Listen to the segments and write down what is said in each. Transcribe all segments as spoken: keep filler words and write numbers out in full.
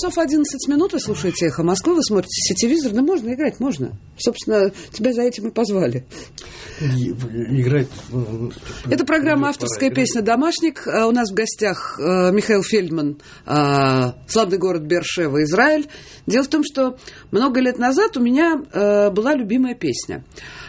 часов одиннадцать минут, вы слушаете «Эхо Москвы», вы смотрите сетевизор, да можно играть, можно. Собственно, тебя за этим и позвали. Играть... Это программа «Авторская песня «Домашник». У нас в гостях Михаил Фельдман, славный город Беэр-Шева, Израиль. Дело в том, что много лет назад у меня была любимая песня.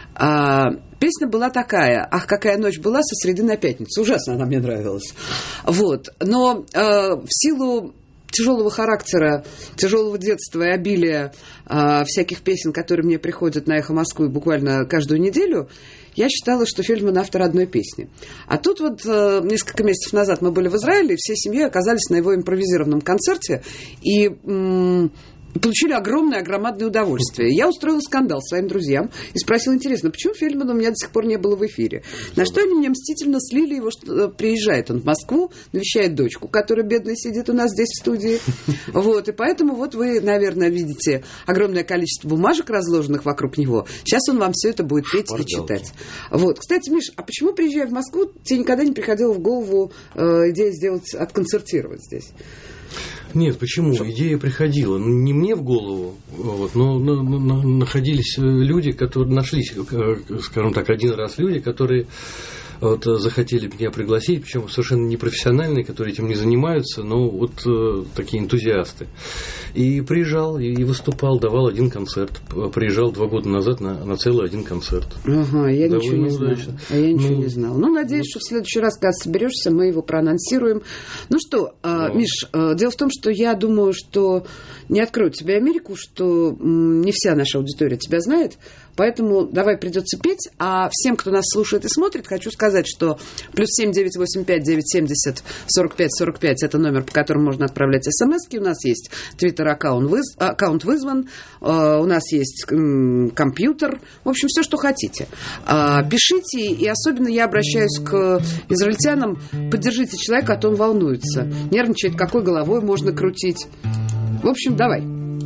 Песня была такая: «Ах, какая ночь была со среды на пятницу». Ужасно она мне нравилась. Вот. Но э, в силу тяжелого характера, тяжелого детства и обилия э, всяких песен, которые мне приходят на «Эхо Москвы» буквально каждую неделю, я считала, что Фельдман автор одной песни. А тут вот э, несколько месяцев назад мы были в Израиле, и всей семьей оказались на его импровизированном концерте, и... М- получили огромное, огромадное удовольствие. Я устроила скандал своим друзьям и спросила: интересно, почему Фельдмана у меня до сих пор не было в эфире? На что они мне мстительно слили его, что приезжает он в Москву, навещает дочку, которая бедная сидит у нас здесь в студии. Вот, и поэтому вот вы, наверное, видите огромное количество бумажек, разложенных вокруг него. Сейчас он вам все это будет петь и читать. Вот. Кстати, Миш, а почему, приезжая в Москву, тебе никогда не приходила в голову э, идея сделать, отконцертировать здесь? Нет, почему? Идея приходила. Не мне в голову, вот, но, но, но находились люди, которые нашлись, скажем так, один раз люди, которые вот, захотели меня пригласить, причем совершенно непрофессиональные, которые этим не занимаются, но вот э, такие энтузиасты. И приезжал, и выступал, давал один концерт. Приезжал два года назад на, на целый один концерт. Ага, я довольно ничего не знала. А я ничего ну, не знала. Ну, надеюсь, что в следующий раз, когда соберешься, мы его проанонсируем. Ну что, э, Миш, э, дело в том, что я думаю, что не открою тебе Америку, что м, не вся наша аудитория тебя знает. Поэтому давай придется петь. А всем, кто нас слушает и смотрит, хочу сказать, что плюс семь девять восемь пять девять семьдесят сорок пять сорок пять это номер, по которому можно отправлять смски. У нас есть твиттер-аккаунт выз... аккаунт вызван, uh, у нас есть м, компьютер. В общем, все, что хотите. Uh, пишите, и особенно я обращаюсь к израильтянам. Поддержите человека, а то он волнуется. Нервничает, какой головой можно крутить. В общем, давай.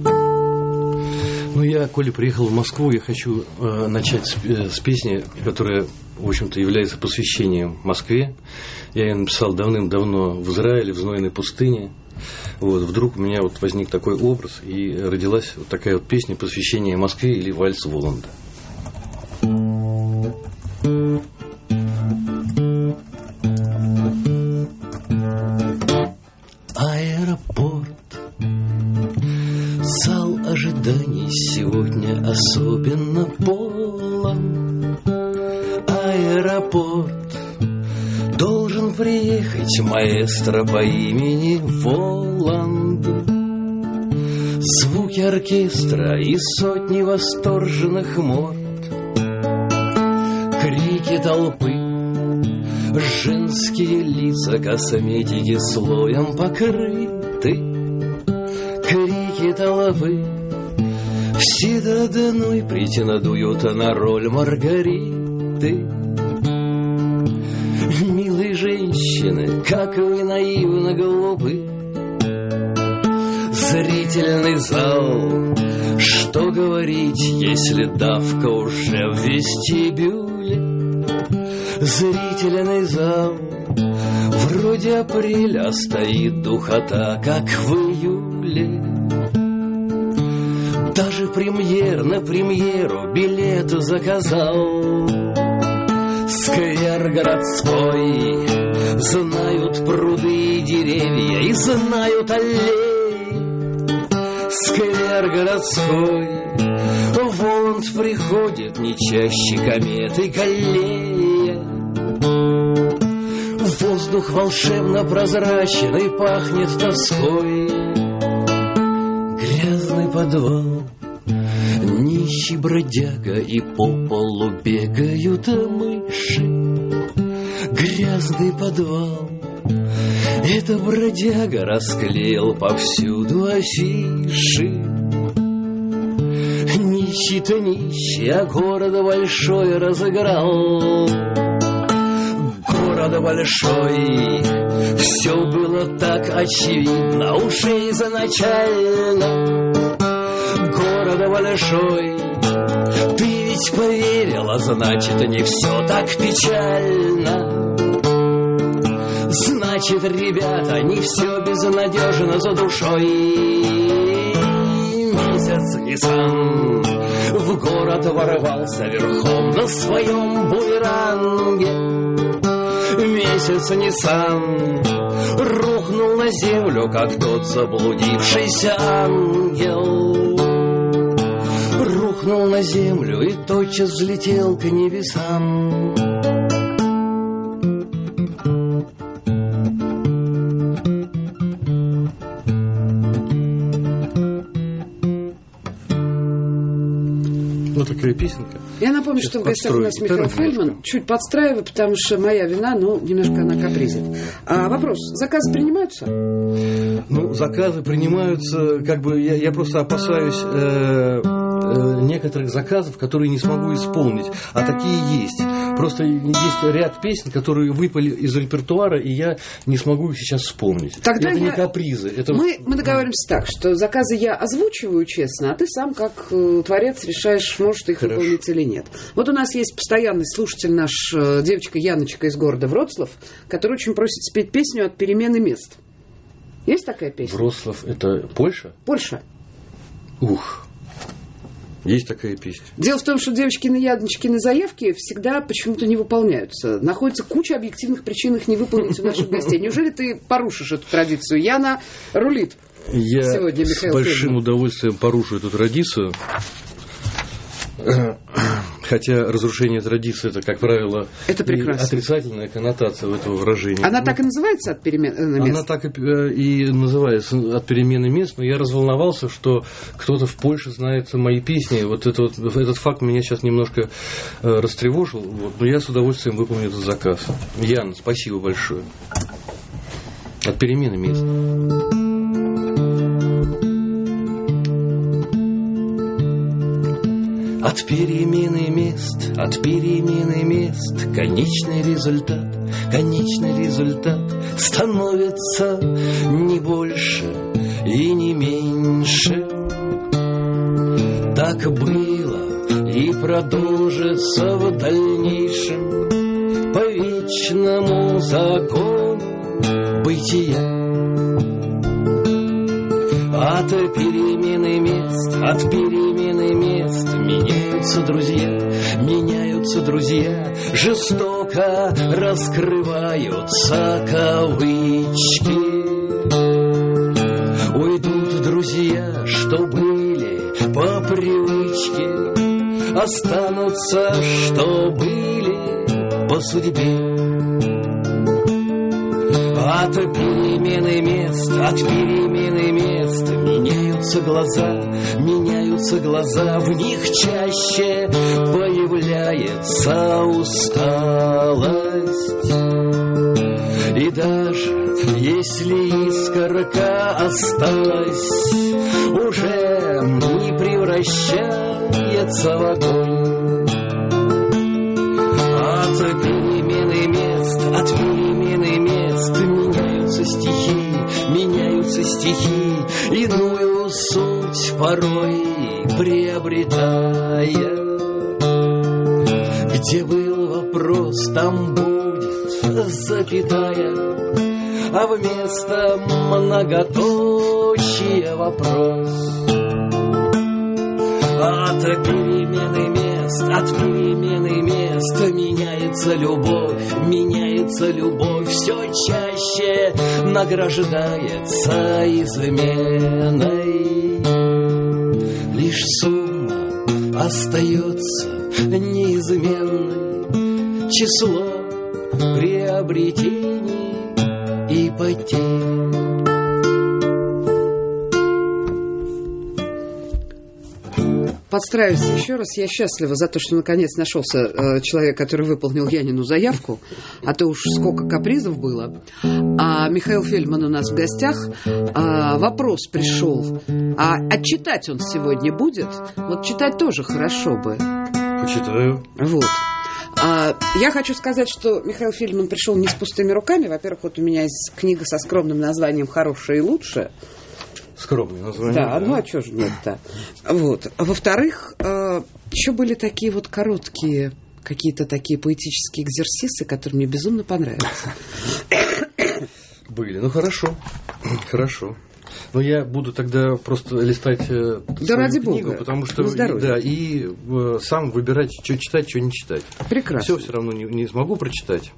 Ну, я, коли приехал в Москву, я хочу э, начать с, э, с песни, которая, в общем-то, является посвящением Москве. Я ее написал давным-давно в Израиле, в знойной пустыне. Вот, вдруг у меня вот возник такой образ, и родилась вот такая вот песня посвящения Москве, или вальс Воланда. Аэропорт, зал ожиданий сегодня особенно полон. Аэропорт, должен приехать маэстро по имени Воланд. Звуки оркестра и сотни восторженных морд, крики толпы, женские лица косметики слоем покрыты, крики толпы все до одной претендуют на роль Маргариты. Милые женщины, как вы наивно глупы. Зрительный зал, что говорить, если давка уже в вестибюле. Зрительный зал, вроде апреля, стоит духота, как в июле. Даже премьер на премьеру билет заказал. Сквер городской, знают пруды и деревья, и знают аллеи. Сквер городской, Воланд приходит не чаще кометы Галлея. Воздух волшебно прозрачен и пахнет тоской. Грязный подвал, нищий бродяга, и по полу бегают мыши. Грязный подвал, это бродяга расклеил повсюду афиши. Нищий-то нищий, а город большой разыграл. Город большой, все было так очевидно уже изначально. Город большой, ты ведь поверила, значит, не все так печально. Значит, ребята, не все безнадежно за душой. Ниссан в город ворвался верхом на своем буеранге. Месяц Ниссан рухнул на землю, как тот заблудившийся ангел. Рухнул на землю и тотчас взлетел к небесам. Вот такая песенка. Я напомню, сейчас что в гостях у нас Михаил Фельдман. Чуть подстраиваю, потому что моя вина, ну, немножко она капризит. А вопрос, заказы принимаются? Ну, заказы принимаются, как бы, я, я просто опасаюсь э, э, некоторых заказов, которые не смогу исполнить. А такие есть. Просто есть ряд песен, которые выпали из репертуара, и я не смогу их сейчас вспомнить. Тогда это я... не капризы. Это... Мы, мы договариваемся так, что заказы я озвучиваю честно, а ты сам, как э, творец, решаешь, можешь ты их Хорошо. выполнить или нет. Вот у нас есть постоянный слушатель, наш э, девочка Яночка из города Вроцлав, которая очень просит спеть песню «От перемены мест». Есть такая песня? Вроцлав – это Польша? Польша. Ух. Есть такая песня. Дело в том, что девочкины Яночкины заявки всегда почему-то не выполняются. Находится куча объективных причин их не выполнить у наших гостей. Неужели ты порушишь эту традицию? Яна рулит Я сегодня, с Михаил большим Фельдман. удовольствием порушу эту традицию. Хотя разрушение традиции – это, как правило, это прекрасно. Отрицательная коннотация в этого выражения. Она но... так и называется «От перемены мест»? Она так и, и называется «От перемены мест», но я разволновался, что кто-то в Польше знает мои песни. Вот, это, вот этот факт меня сейчас немножко растревожил, вот, но я с удовольствием выполню этот заказ. Яна, спасибо большое. «От перемены мест». От перемены мест, от перемены мест конечный результат, конечный результат становится не больше и не меньше. Так было и продолжится в дальнейшем по вечному закону бытия. От перемены мест, от перемены мест меняются друзья, меняются друзья, жестоко раскрываются кавычки. Уйдут друзья, что были по привычке, останутся, что были по судьбе. От перемены мест, от перемены мест меняются глаза, меняются глаза, в них чаще появляется усталость. И даже если искорка осталась, уже не превращается в огонь. От перемены мест, от перемены мест меняются стихи, меняются стихи, иную суть порой приобретая. Где был вопрос, там будет запятая, а вместо многоточия вопрос. От перемены мест, от перемены мест меняется любовь, меняется любовь, все чаще награждается изменой. Лишь сумма остается неизменной, число приобретений и потерь. Подстраиваюсь еще раз. Я счастлива за то, что наконец нашелся э, человек, который выполнил Янину заявку, а то уж сколько капризов было. А Михаил Фельдман у нас в гостях. А, вопрос пришел. А отчитать он сегодня будет? Вот читать тоже хорошо бы. Почитаю. Вот. А, я хочу сказать, что Михаил Фельдман пришел не с пустыми руками. Во-первых, вот у меня есть книга со скромным названием «Хорошее и лучшее». Скромное название. Да, да, ну а что же нет-то? Вот. А во-вторых, э, еще были такие вот короткие, какие-то такие поэтические экзерсисы, которые мне безумно понравились. Были, ну хорошо, хорошо. Но я буду тогда просто листать э, да ради книгу, Бога. потому что и, да, и э, сам выбирать, что читать, что не читать. Прекрасно. Все все равно не, не смогу прочитать.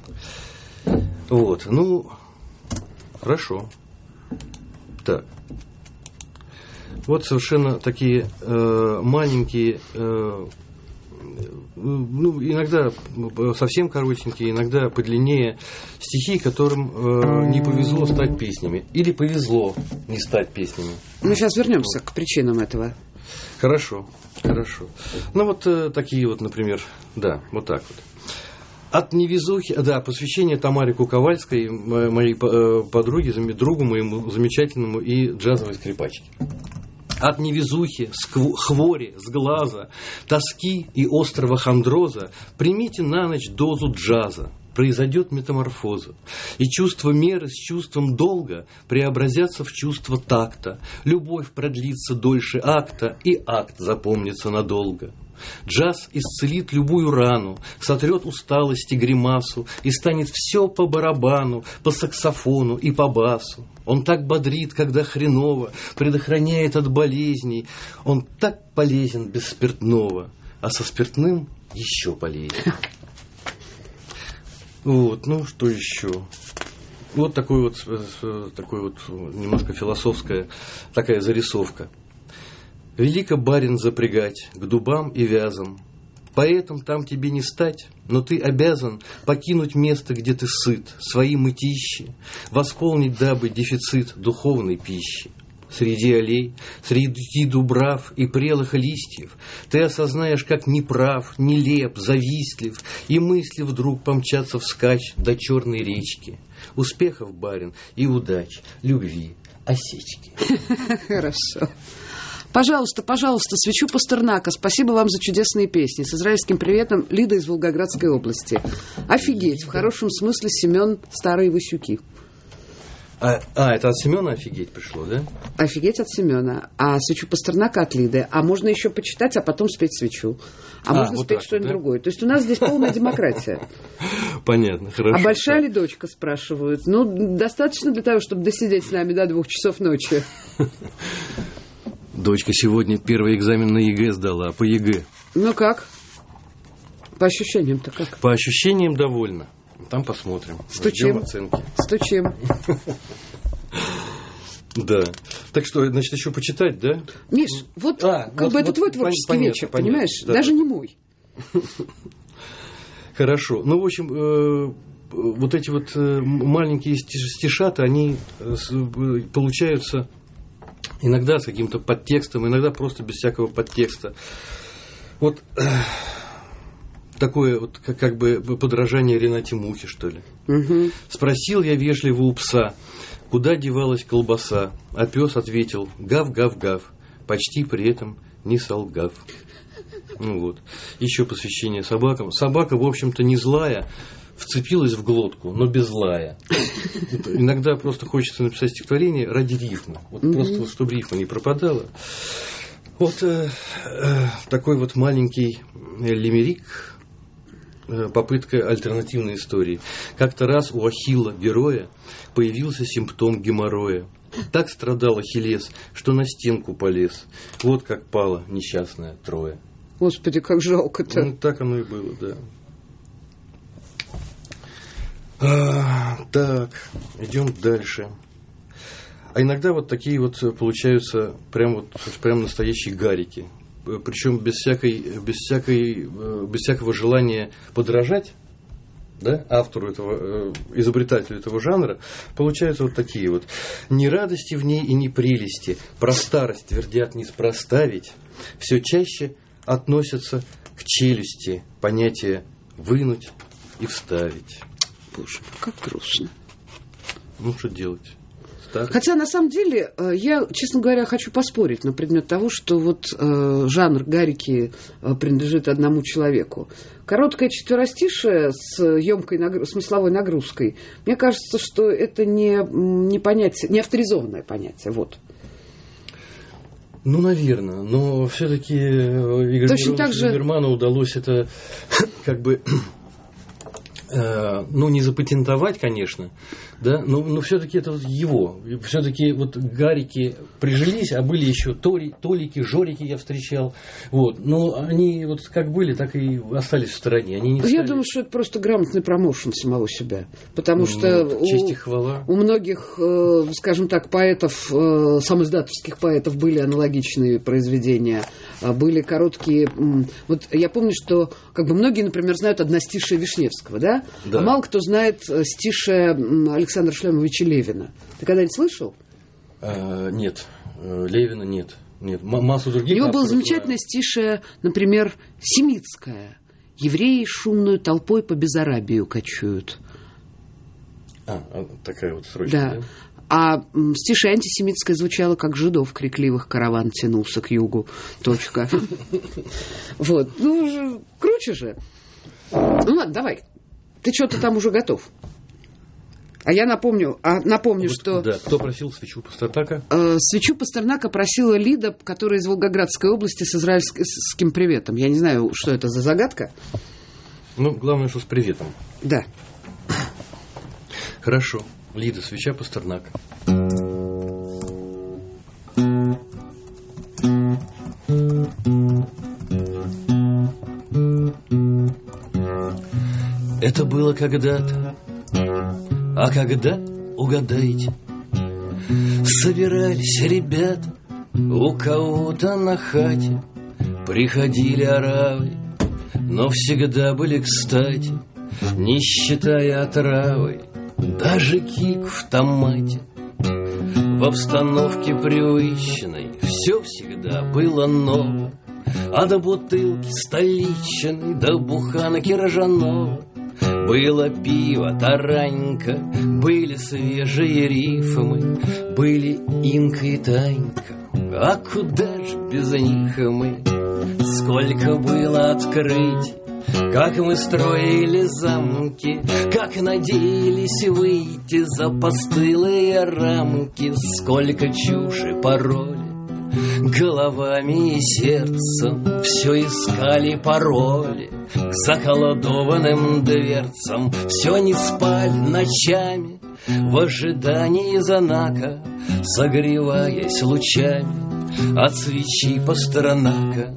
Вот, ну, хорошо. Так. Вот совершенно такие э, маленькие, э, ну, иногда совсем коротенькие, иногда подлиннее стихи, которым э, не повезло стать песнями. Или повезло не стать песнями. Мы сейчас вернемся вот к причинам этого. Хорошо, хорошо. Ну, вот э, такие вот, например, да, вот так вот. От невезухи, да, посвящение Тамаре Куковальской, моей подруге, другу моему замечательному и джазовой скрипачке. От невезухи, хвори, сглаза, тоски и острого хандроза примите на ночь дозу джаза. Произойдет метаморфоза, и чувство меры с чувством долга преобразятся в чувство такта. Любовь продлится дольше акта, и акт запомнится надолго. Джаз исцелит любую рану, сотрет усталость и гримасу, и станет все по барабану, по саксофону и по басу. Он так бодрит, когда хреново, предохраняет от болезней. Он так полезен без спиртного, а со спиртным еще полезней. Вот, ну что еще? Вот такой вот, такой вот немножко философская такая зарисовка. Велико барин запрягать к дубам и вязам. Поэтом там тебе не стать, но ты обязан покинуть место, где ты сыт, свои мытищи, восполнить дабы дефицит духовной пищи. Среди аллей, среди дубрав и прелых листьев ты осознаешь, как неправ, нелеп, завистлив, и мысли вдруг помчатся вскачь до черной речки. Успехов, барин, и удач, любви, осечки. Хорошо. Пожалуйста, пожалуйста, свечу Пастернака. Спасибо вам за чудесные песни. С израильским приветом, Лида из Волгоградской области. Офигеть, в хорошем смысле Семен Старые Васюки. А, а, это от Семена офигеть пришло, да? Офигеть от Семена, а свечу Пастернака от Лиды. А можно еще почитать, а потом спеть свечу. А, а можно вот спеть что-нибудь да? другое. То есть у нас здесь полная демократия. Понятно, хорошо. А большая ли дочка, спрашивают? Ну, достаточно для того, чтобы досидеть с нами до двух часов ночи. Дочка сегодня первый экзамен на ЕГЭ сдала, по ЕГЭ. Ну как? По ощущениям-то как? По ощущениям довольно. Там посмотрим. Стучим. Оценки. Стучим. Да. Так что, значит, еще почитать, да? Миш, вот а, как вот, бы это вот, твой творческий понятно, вечер, понятно, понимаешь? Да. Даже не мой. Хорошо. Ну, в общем, э, вот эти вот э, маленькие стишаты, они э, получаются иногда с каким-то подтекстом, иногда просто без всякого подтекста. Вот э, такое вот как, как бы подражание Ренате Мухе, что ли. Угу. Спросил я вежливо у пса, куда девалась колбаса, а пес ответил гав-гав-гав, почти при этом не солгав. Ну вот. Еще посвящение собакам. Собака, в общем-то, не злая, вцепилась в глотку, но без лая. Иногда просто хочется написать стихотворение ради рифмы. Вот mm-hmm. просто, вот, чтобы рифма не пропадала. Вот э, э, такой вот маленький лимерик, э, попытка альтернативной истории. Как-то раз у Ахилла, героя, появился симптом геморроя. Так страдал Ахиллес, что на стенку полез. Вот как пала несчастная Троя. Господи, как жалко-то. Ну, так оно и было, да. А, так, идем дальше. А иногда вот такие вот получаются прям вот прям настоящие гарики. Причем без всякой, без всякой, без всякого желания подражать, да, автору этого, изобретателю этого жанра, получаются вот такие вот. Ни радости в ней и ни прелести, про старость твердят неспроста ведь, все чаще относятся к челюсти понятие вынуть и вставить. Боже, как грустно. Ну, что делать? Старость. Хотя, на самом деле, я, честно говоря, хочу поспорить на предмет того, что вот э, жанр гарики э, принадлежит одному человеку. Короткое четверостишее с емкой нагру... смысловой нагрузкой, мне кажется, что это не, не понятие, не авторизованное понятие. Вот. Ну, наверное, но все-таки Игорю Либерману же... удалось это как бы э, ну, не запатентовать, конечно, да, но, но все-таки это вот его. Все-таки вот Гарики прижились, а были еще Тори, Толики, Жорики я встречал. Вот. Но они вот как были, так и остались в стороне. Они не Я стали... думаю, что это просто грамотный промоушен самого себя. Потому что ну, честь и у, хвала. у многих, э, скажем так, поэтов, э, самоиздатовских поэтов были аналогичные произведения. Были короткие... Вот я помню, что как бы многие, например, знают одностишие Вишневского, да? Да. А мало кто знает стишие Александра Шлемовича Левина. Ты когда-нибудь слышал? А, нет. Левина нет. Нет. М- массу других. У него было авторов, замечательное стишее, например, Семицкое. Евреи шумную толпой по Бессарабию кочуют. А, такая вот строчка, да. да? А стишее антисемитское звучало, как жидов крикливых караван тянулся к югу. Точка. Вот. Ну, круче же. Ну ладно, давай. Ты что-то там уже готов. А я напомню, а напомню, вот, что... Да, кто просил свечу Пастернака? Э, свечу Пастернака просила Лида, которая из Волгоградской области с израильским приветом. Я не знаю, что это за загадка. Ну, главное, что с приветом. Да. Хорошо. Лида, свеча Пастернака. Это было когда-то, а когда, угадайте, собирались ребята у кого-то на хате, приходили оравы, но всегда были кстати, не считая отравы, даже кик в томате. В обстановке привычной все всегда было ново, а до бутылки столичной, до буханки ржаного было пиво, таранька, были свежие рифмы, были Инка и Танька, а куда ж без них мы? Сколько было открытий, как мы строили замки, как надеялись выйти за постылые рамки, сколько чуши пороли головами и сердцем, все искали пароли к заколдованным дверцам, все не спали ночами в ожидании знака, согреваясь лучами от свечи Пастернака.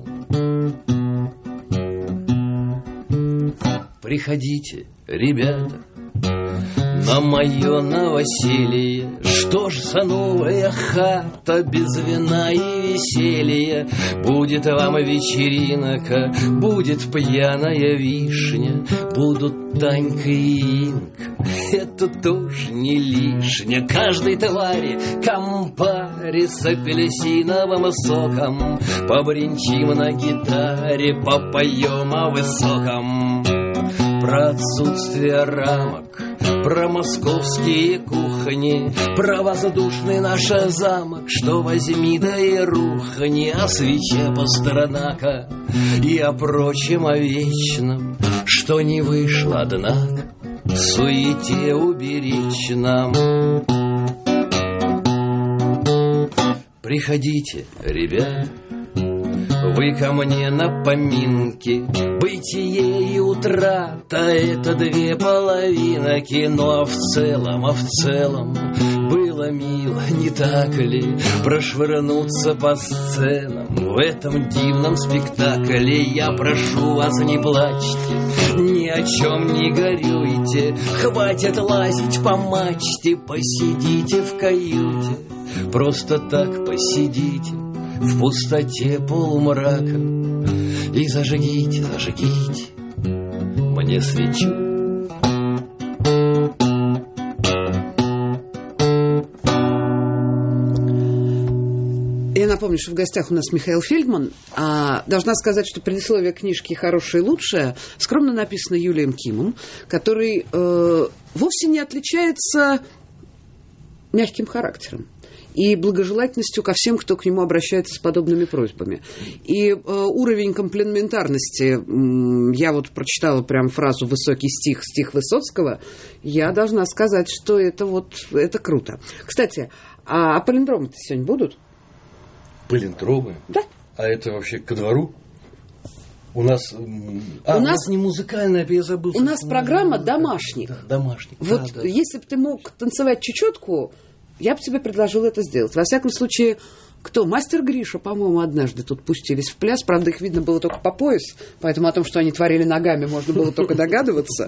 Приходите, ребята, на мое новоселье. Что ж за новая хата без вина и веселья? Будет вам вечеринка, будет пьяная вишня, будут Танька и Инка, это тоже не лишнее. Каждой твари компаре с апельсиновым соком, побринчим на гитаре, попоем о высоком. Про отсутствие рамок, про московские кухни, про воздушный наш замок, что возьми да и рухни, о свече Пастернака и о прочем, о вечном, что не вышло, однако, в суете уберечь нам. Приходите, ребята, вы ко мне на поминки. Бытие и утрата — это две половинки, но в целом, а в целом было мило, не так ли, прошвырнуться по сценам в этом дивном спектакле? Я прошу вас, не плачьте, ни о чем не горюйте, хватит лазить по мачте, посидите в каюте, просто так посидите в пустоте полумрака и зажгите, зажгите мне свечу. Я напомню, что в гостях у нас Михаил Фельдман. А, должна сказать, что предисловие книжки «Хорошее и лучшее» скромно написано Юлием Кимом, который э, вовсе не отличается мягким характером и благожелательностью ко всем, кто к нему обращается с подобными просьбами. И э, уровень комплементарности, э, я вот прочитала прям фразу «высокий стих», стих Высоцкого, я должна сказать, что это вот, это круто. Кстати, а, а палиндромы-то сегодня будут? Палиндромы? Да. А это вообще ко двору? У нас, а, у у нас нас не музыкальная, я забыл. У нас программа «Домашник». Да, домашник. Вот да, да. Если бы ты мог танцевать чечетку, я бы тебе предложила это сделать. Во всяком случае, кто? Мастер Гриша, по-моему, однажды тут пустились в пляс. Правда, их видно было только по пояс, поэтому о том, что они творили ногами, можно было только догадываться.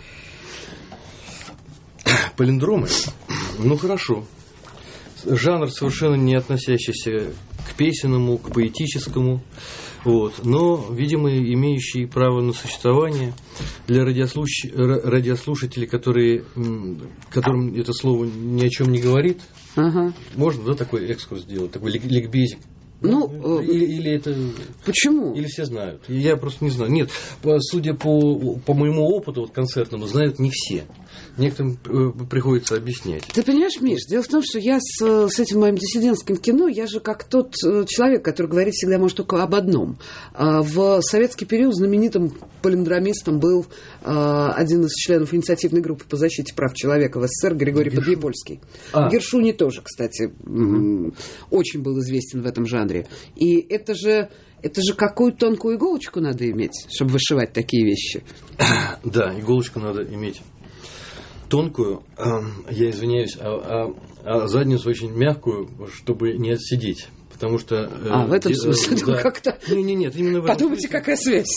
Палиндромы? Ну, хорошо. Жанр, совершенно не относящийся к песенному, к поэтическому, вот, но, видимо, имеющий право на существование для радиослуш... радиослушателей, которые, которым это слово ни о чем не говорит. Ага. Можно, да, такой экскурс сделать, такой ликбезик? Ну, или, или это... Почему? Или все знают. Я просто не знаю. Нет, судя по, по моему опыту вот, концертному, знают не все. Некоторым приходится объяснять. Ты понимаешь, Миш, дело в том, что я с, с этим моим диссидентским кино, я же как тот человек, который говорит всегда может только об одном. В советский период знаменитым палиндромистом был один из членов инициативной группы по защите прав человека в СССР Григорий Гершу. Подъепольский. А. Гершуни тоже, кстати, угу. очень был известен в этом жанре. И это же... Это же какую тонкую иголочку надо иметь, чтобы вышивать такие вещи. Да, иголочку надо иметь тонкую, я извиняюсь, а, а, а задницу очень мягкую, чтобы не отсидеть. Потому что... А, в этом смысле? Да. Как-то... Не, не, нет, именно в этом Подумайте, смысле. Какая связь.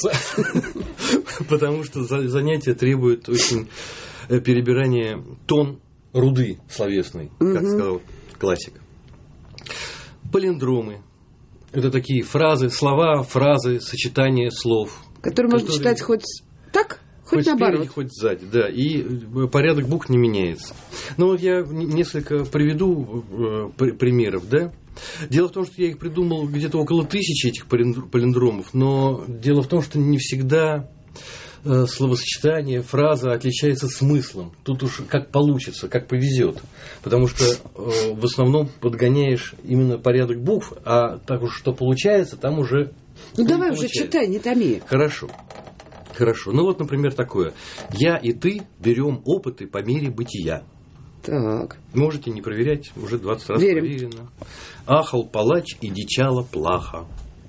Потому что занятие требует очень перебирания тон руды словесной, как сказал классик. Палиндромы. Это такие фразы, слова, фразы, сочетания слов. Которые можно читать хоть так, хоть, хоть наоборот. Спереди, хоть сзади, да. И порядок букв не меняется. Но вот я несколько приведу э, примеров, да. Дело в том, что я их придумал где-то около тысячи этих палиндромов, но дело в том, что не всегда э, словосочетание, фраза отличается смыслом. Тут уж как получится, как повезет. Потому что э, в основном подгоняешь именно порядок букв, а так уж что получается, там уже... Ну давай уже читай, не томи. Хорошо. Хорошо. Ну вот, например, такое. Я и ты берем опыты по мере бытия. Так. Можете не проверять, уже двадцать раз Верим. проверено. Ахал палач и дичала плаха.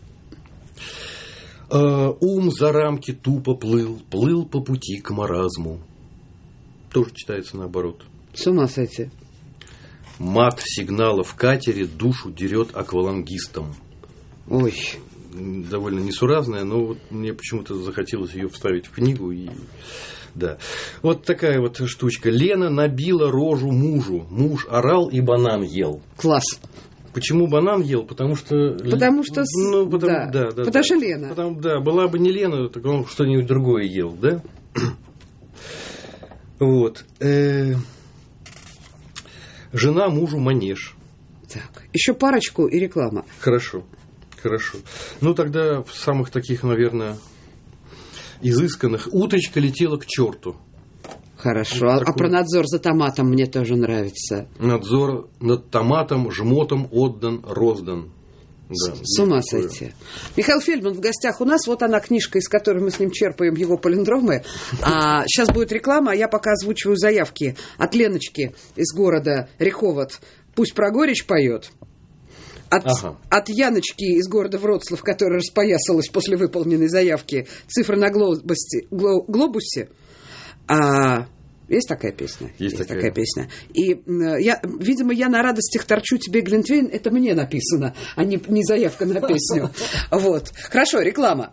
Э, ум за рамки тупо плыл, плыл по пути к маразму. Тоже читается наоборот. С ума сойти. Мат сигнала в катере душу дерет аквалангистом. Ой. Довольно несуразная, но вот мне почему-то захотелось ее вставить в книгу. И... Да. Вот такая вот штучка. Лена набила рожу мужу. Муж орал и банан ел. Класс. Почему банан ел? Потому что... Потому что... Ну, потому, да. Да, да, потому да. что Лена. Потому, да, была бы не Лена, так он что-нибудь другое ел, да? Вот. Э-э- жена мужу манеж. Так. Еще парочку и реклама. Хорошо. Хорошо. Ну, тогда в самых таких, наверное, изысканных. Утречка летела к черту. Хорошо. Вот а про надзор за томатом мне тоже нравится. Надзор над томатом, жмотом отдан, роздан. Да, с ума сойти. Михаил Фельдман в гостях у нас. Вот она, книжка, из которой мы с ним черпаем его палиндромы. А сейчас будет реклама, а я пока озвучиваю заявки от Леночки из города Риховод. Пусть про горечь поет. От, ага. от Яночки из города Вроцлав, которая распоясалась после выполненной заявки, цифра на глобусе. глобусе. А, есть такая песня? Есть, есть такая. такая песня. И, я, видимо, я на радостях торчу тебе глинтвейн. Это мне написано, а не, не заявка на песню. Вот. Хорошо, реклама.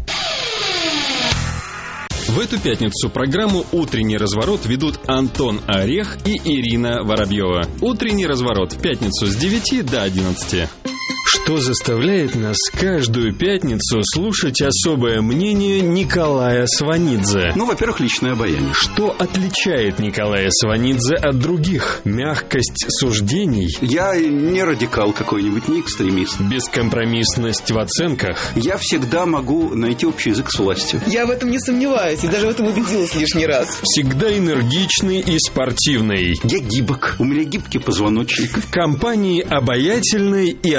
В эту пятницу программу «Утренний разворот» ведут Антон Орех и Ирина Воробьева. «Утренний разворот» в пятницу с девяти до одиннадцати. Что заставляет нас каждую пятницу слушать особое мнение Николая Сванидзе? Ну, во-первых, личное обаяние. Что отличает Николая Сванидзе от других? Мягкость суждений? Я не радикал какой-нибудь, не экстремист. Бескомпромиссность в оценках? Я всегда могу найти общий язык с властью. Я в этом не сомневаюсь, и даже в этом убедилась лишний раз. Всегда энергичный и спортивный. Я гибок, у меня гибкий позвоночник. В компании обаятельной и остроумной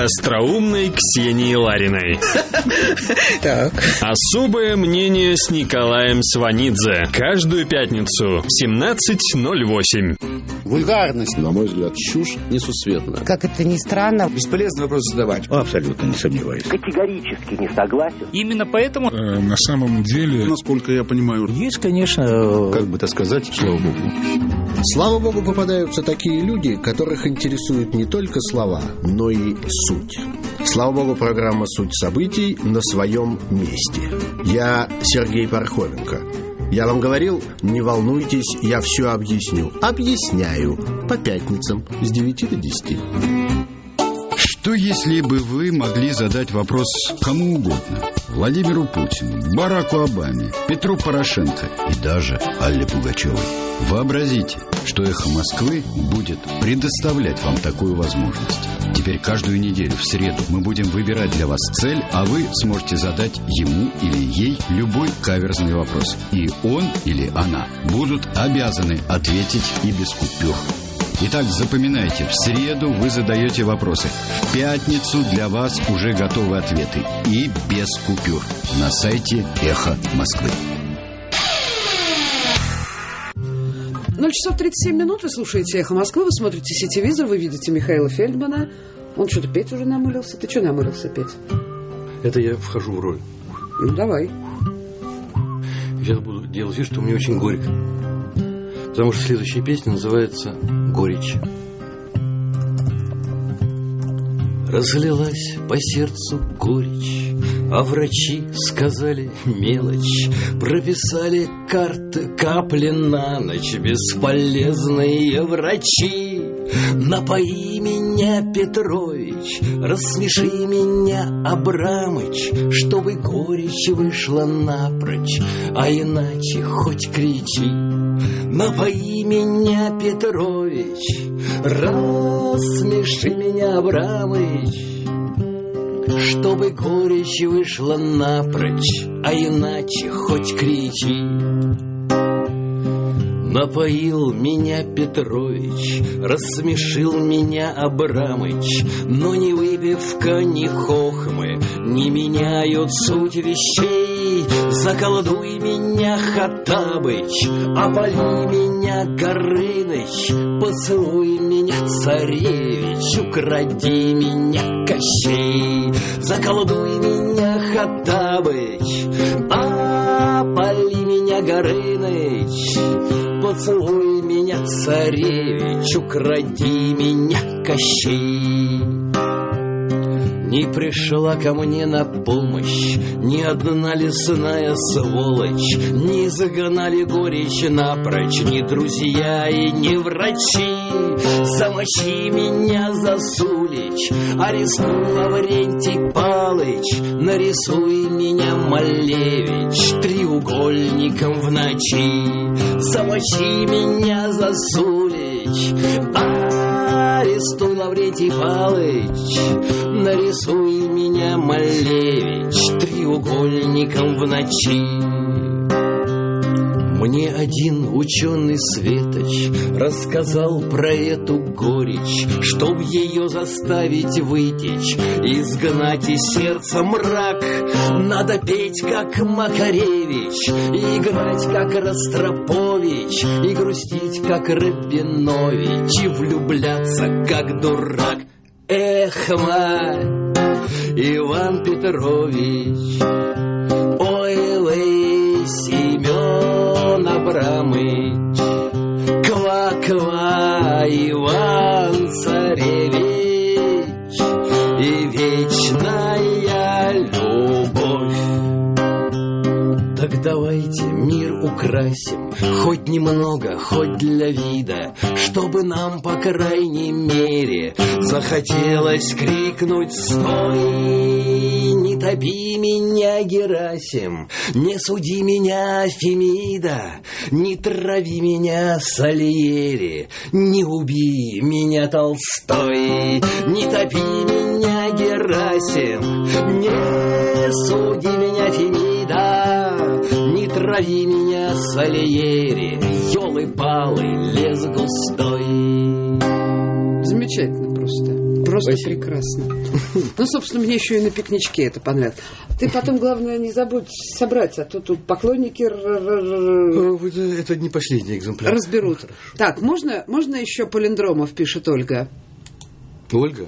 хитроумной Ксении Лариной. Так. Особое мнение с Николаем Сванидзе. Каждую пятницу в семнадцать ноль восемь. Вульгарность, на мой взгляд, чушь несусветная. Как это ни странно. Бесполезный вопрос задавать. Абсолютно не сомневаюсь. Категорически не согласен. Именно поэтому... Э, на самом деле... Насколько я понимаю... Есть, конечно... Как бы так сказать, слава богу. Слава богу, попадаются такие люди, которых интересуют не только слова, но и суть. Слава богу, программа «Суть событий» на своем месте. Я Сергей Пархоменко. Я вам говорил, не волнуйтесь, я все объясню. Объясняю. По пятницам с девяти до десяти. Что если бы вы могли задать вопрос кому угодно? Владимиру Путину, Бараку Обаме, Петру Порошенко и даже Алле Пугачевой. Вообразите, что «Эхо Москвы» будет предоставлять вам такую возможность. Теперь каждую неделю в среду мы будем выбирать для вас цель, а вы сможете задать ему или ей любой каверзный вопрос. И он или она будут обязаны ответить и без купюр. Итак, запоминайте, в среду вы задаете вопросы. В пятницу для вас уже готовы ответы. И без купюр. На сайте «Эхо Москвы». ноль часов тридцать семь минут, вы слушаете «Эхо Москвы», вы смотрите сетевизор, вы видите Михаила Фельдмана. Он что-то петь уже намылился. Ты что намылился петь? Это я вхожу в роль. Ну, давай. Сейчас буду делать вид, что мне очень горько. Потому что следующая песня называется «Горечь». Разлилась по сердцу горечь, а врачи сказали мелочь. Прописали карты, капли на ночь, бесполезные врачи. Напои меня, Петрович, рассмеши меня, Абрамыч, чтобы горечь вышла напрочь, а иначе хоть кричи. Напои меня, Петрович, рассмеши меня, Абрамыч, чтобы горечь вышла напрочь, а иначе хоть кричи. Напоил меня Петрович, рассмешил меня Абрамыч, но ни выпивка, ни хохмы не меняют суть вещей. Заколдуй меня, Хаттабыч, опали меня, Горыныч, поцелуй меня, Царевич, укради меня, Кощей. Заколдуй меня, Хаттабыч, опали меня, Горыныч, поцелуй меня, Царевич, укради меня, Кощей. Не пришла ко мне на помощь ни одна лесная сволочь, не загнали горечь напрочь ни друзья и ни врачи. Замочи меня, Засулич, арестуй, Лаврентий Палыч, нарисуй меня, Малевич, треугольником в ночи. Замочи меня, Засулич, арестуй, Лаврентий Палыч, нарисуй меня, Малевич, треугольником в ночи. Мне один ученый Светоч рассказал про эту горечь, чтоб ее заставить вытечь, изгнать из сердца мрак. Надо петь, как Макаревич, и играть, как Ростропович, и грустить, как Рабинович, и влюбляться, как дурак. Эх, мать, Иван Петрович, ой, вы, Семен Абрамыч, ква-ква, Иван Царевич, и вечная любовь. Так давайте мир украсим, хоть немного, хоть для вида, чтобы нам, по крайней мере, захотелось крикнуть «Стой! Не топи меня, Герасим! Не суди меня, Фемида! Не трави меня, Сальери! Не убей меня, Толстой! Не топи меня, Герасим! Не суди меня, Фемида! Не трави меня, Сальери! Ёлы-палы, лес густой!» Замечательно просто. Просто Спасибо. прекрасно. Ну, собственно, мне еще и на пикничке это понравилось. Ты потом, главное, не забудь собрать, а то тут поклонники Это не последний экземпляр. разберут. Так, можно, можно еще палиндромов, пишет Ольга. Ольга?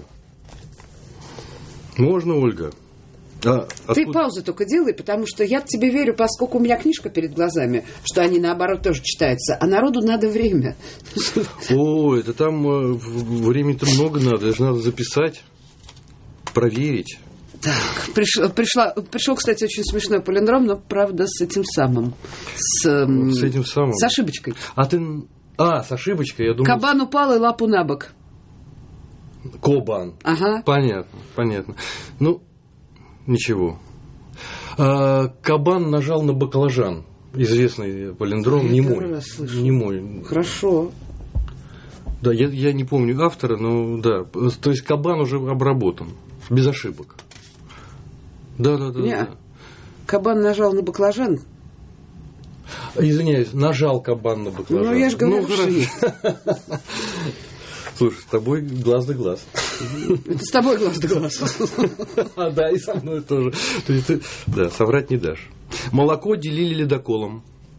Можно, Ольга? А, Ты откуда? паузу только делай, потому что я тебе верю, поскольку у меня книжка перед глазами, что они, наоборот, тоже читаются. А народу надо время. О, это там э, в- времени-то много надо. Это же надо записать, проверить. Так, приш- пришла, пришел, кстати, очень смешной палиндром, но, правда, с этим самым. С, м, С этим самым. с ошибочкой. А ты... А, с ошибочкой, я думал... Кабан упал и лапу на бок. Кобан. Ага. Понятно, понятно. Ну, ничего. А, кабан нажал на баклажан. Известный палиндром, не Первый мой. раз слышу. Не мой. Хорошо. Да, я, я не помню автора, но да. То есть кабан уже обработан. Без ошибок. Да, да, да. Не, да. кабан нажал на баклажан. Извиняюсь, нажал кабан на баклажан. Ну, я же говорю, Ну, хорошо. Слушай, с тобой глаз да глаз. Это с тобой глаз да глаз. А, да, и со мной тоже. То есть ты, да, соврать не дашь. Молоко делили ледоколом.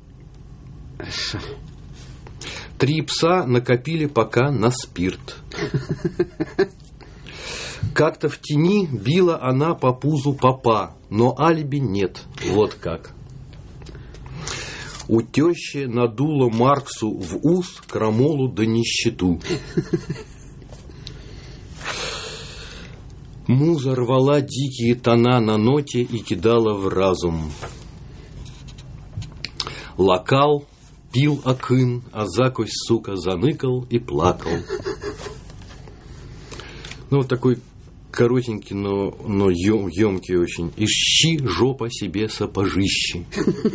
Три пса накопили пока на спирт. Как-то в тени била она по пузу попа, но алиби нет. Вот как. У тещи надуло Марксу в ус крамолу да нищету. Муза рвала дикие тона на ноте и кидала в разум. Локал пил акын, а закось, сука, заныкал и плакал. Ну, вот такой коротенький, но, но ем, емкий очень. Ищи, жопа, себе сапожищи.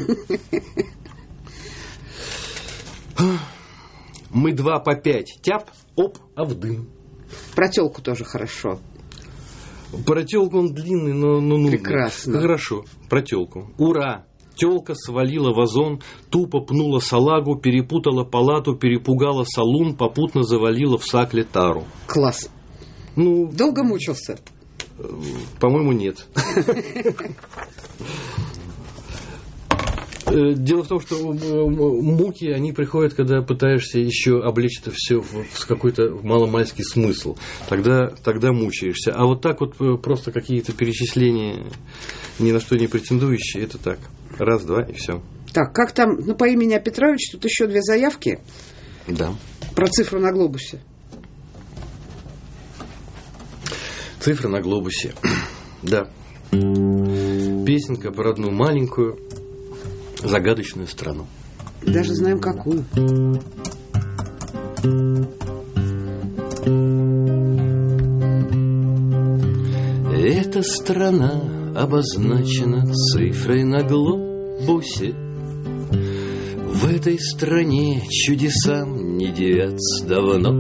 Мы два по пять. Тяп, оп, а в дым. Про тёлку тоже хорошо. Про тёлку он длинный, но, но нудный. Прекрасно. Хорошо, про тёлку. Ура! Тёлка свалила вазон, тупо пнула салагу, перепутала палату, перепугала салун, попутно завалила в сакле тару. Класс. Ну, долго мучился? По-моему, нет. Дело в том, что муки, они приходят, когда пытаешься еще облечь это все в какой-то маломальский смысл. Тогда, тогда мучаешься. А вот так вот просто какие-то перечисления, ни на что не претендующие, это так. Раз, два и все. Так, как там, напои меня, Петрович, тут еще две заявки. Да. Про цифру на глобусе. Цифры на глобусе. Да. Песенка про одну маленькую загадочную страну. Даже знаем, какую. Эта страна обозначена цифрой на глобусе. В этой стране чудесам не девятся давно.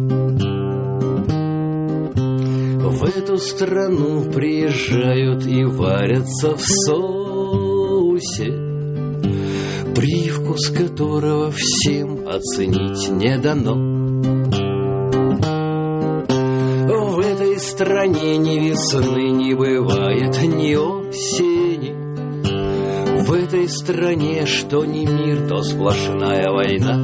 В эту страну приезжают и варятся в соусе, привкус которого всем оценить не дано. В этой стране ни весны не бывает, ни осени. В этой стране что ни мир, то сплошная война.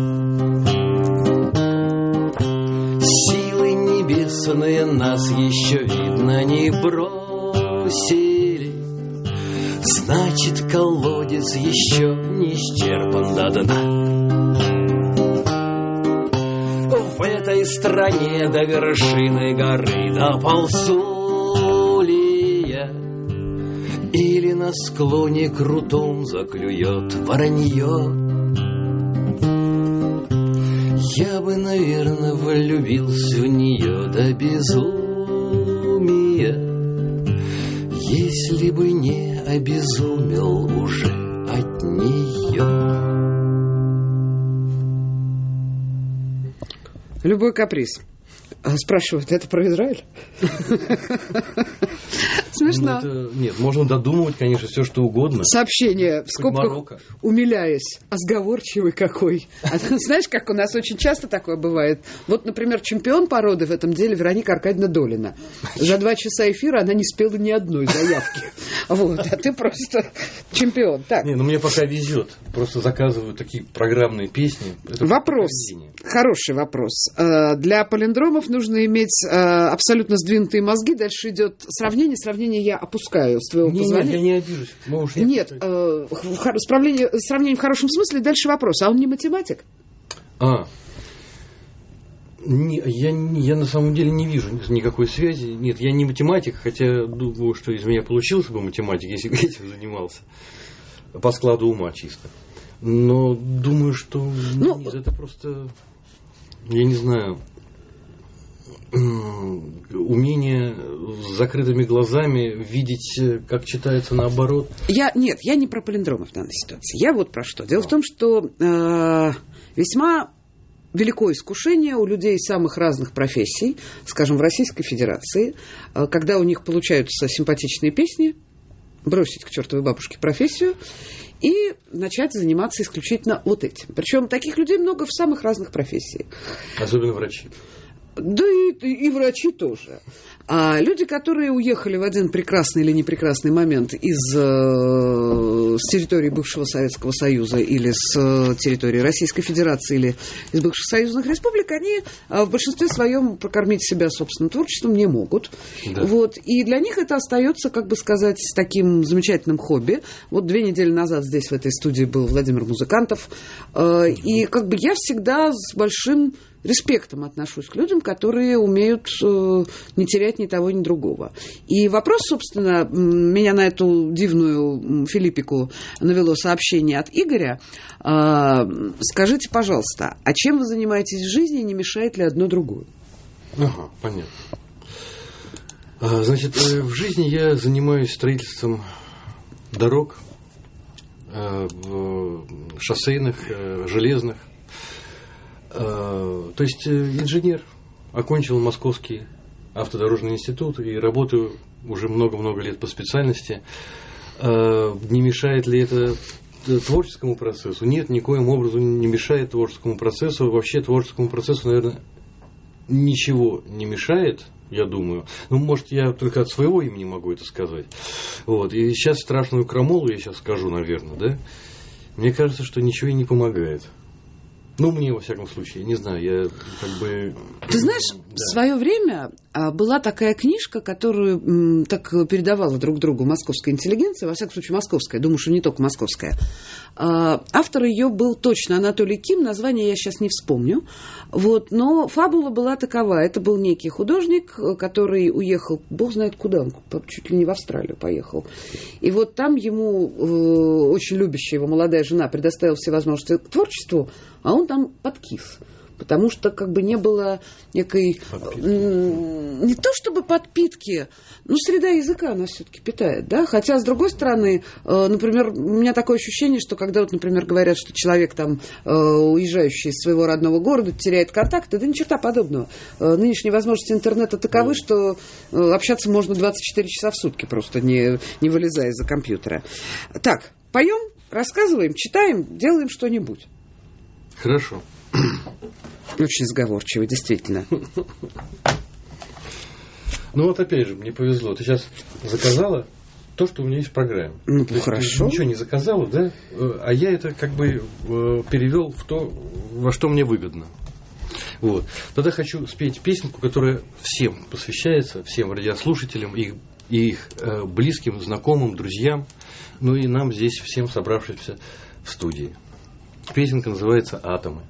Силы небесные нас еще, видно, не бросили. Значит, колодец еще не исчерпан до дна. В этой стране до вершины горы доползу ли я, или на склоне крутом заклюет воронье. Я бы, наверное, влюбился в нее до безумия, если бы не обезумел уже от нее. Любой каприз. Спрашивают, это про Израиль? Смешно. Ну, это, нет, можно додумывать, конечно, все что угодно. Сообщение в скобках, умиляясь, а сговорчивый какой. А ты знаешь, как у нас очень часто такое бывает? Вот, например, чемпион породы в этом деле Вероника Аркадьевна Долина. За два часа эфира она не спела ни одной заявки. Вот, а ты просто чемпион. Так. Не, ну мне пока везет. Просто заказываю такие программные песни. Это вопрос. Хороший вопрос. Для палиндромов нужно иметь абсолютно сдвинутые мозги. Дальше идет сравнение. Сравнение я опускаю с твоего не, позволения. Нет, я не обижусь. Можешь не нет, э, сравнение, сравнение в хорошем смысле. Дальше вопрос. А он не математик? А, не, я, я на самом деле не вижу никакой связи. Нет, я не математик, хотя думаю, что из меня получился бы математик, если бы этим занимался. По складу ума чисто. Но думаю, что ну, нет, это просто, я не знаю, умение с закрытыми глазами видеть, как читается наоборот. Я, нет, я не про палиндромов в данной ситуации. Я вот про что. Дело а. в том, что э, весьма великое искушение у людей самых разных профессий, скажем, в Российской Федерации, э, когда у них получаются симпатичные песни, бросить к чертовой бабушке профессию и начать заниматься исключительно вот этим. Причем таких людей много в самых разных профессиях. Особенно врачи. Да и, и врачи тоже. А люди, которые уехали в один прекрасный или непрекрасный момент из э, с территории бывшего Советского Союза или с э, территории Российской Федерации или из бывших союзных республик, они э, в большинстве своем прокормить себя собственным творчеством не могут. Да. Вот. И для них это остается, как бы сказать, таким замечательным хобби. Вот две недели назад здесь, в этой студии, был Владимир Музыкантов. Э, и как бы я всегда с большим респектом отношусь к людям, которые умеют э, не терять ни того, ни другого. И вопрос, собственно, меня на эту дивную филиппику навело сообщение от Игоря. Э, скажите, пожалуйста, а чем вы занимаетесь в жизни и не мешает ли одно другое? Ага, понятно. Значит, в жизни я занимаюсь строительством дорог, шоссейных, железных. То есть инженер, окончил Московский автодорожный институт и работаю уже много-много лет по специальности. Не мешает ли это творческому процессу? Нет, никоим образом не мешает творческому процессу. Вообще творческому процессу, наверное, ничего не мешает, я думаю. Ну, может, я только от своего имени могу это сказать. Вот. И сейчас страшную крамолу я сейчас скажу, наверное, да? Мне кажется, что ничего и не помогает. Ну, мне, во всяком случае, не знаю, я как бы... Ты знаешь, да. В свое время была такая книжка, которую м, так передавала друг другу московская интеллигенция, во всяком случае, московская, думаю, что не только московская. А, автор ее был точно Анатолий Ким, название я сейчас не вспомню, вот, но фабула была такова. Это был некий художник, который уехал, бог знает куда, он чуть ли не в Австралию поехал. И вот там ему э, очень любящая его молодая жена предоставила все возможности к творчеству, а он там подкис. Потому что как бы не было некой... М- не то чтобы подпитки, но среда языка она все-таки питает, да? Хотя, с другой стороны, э, например, у меня такое ощущение, что когда, вот, например, говорят, что человек, там, э, уезжающий из своего родного города, теряет контакты, да ни черта подобного. Э, нынешние возможности интернета таковы, что э, общаться можно двадцать четыре часа в сутки, просто не, не вылезая из-за компьютера. Так, поем, рассказываем, читаем, делаем что-нибудь. Хорошо. Очень сговорчивый, действительно. Ну вот опять же, мне повезло. Ты сейчас заказала то, что у меня есть в программе. Ну, то хорошо. Ты ничего не заказала, да? А я это как бы перевел в то, во что мне выгодно. Вот. Тогда хочу спеть песенку, которая всем посвящается, всем радиослушателям, их, и их близким, знакомым, друзьям, ну и нам здесь всем собравшимся в студии. Песенка называется «Атомы».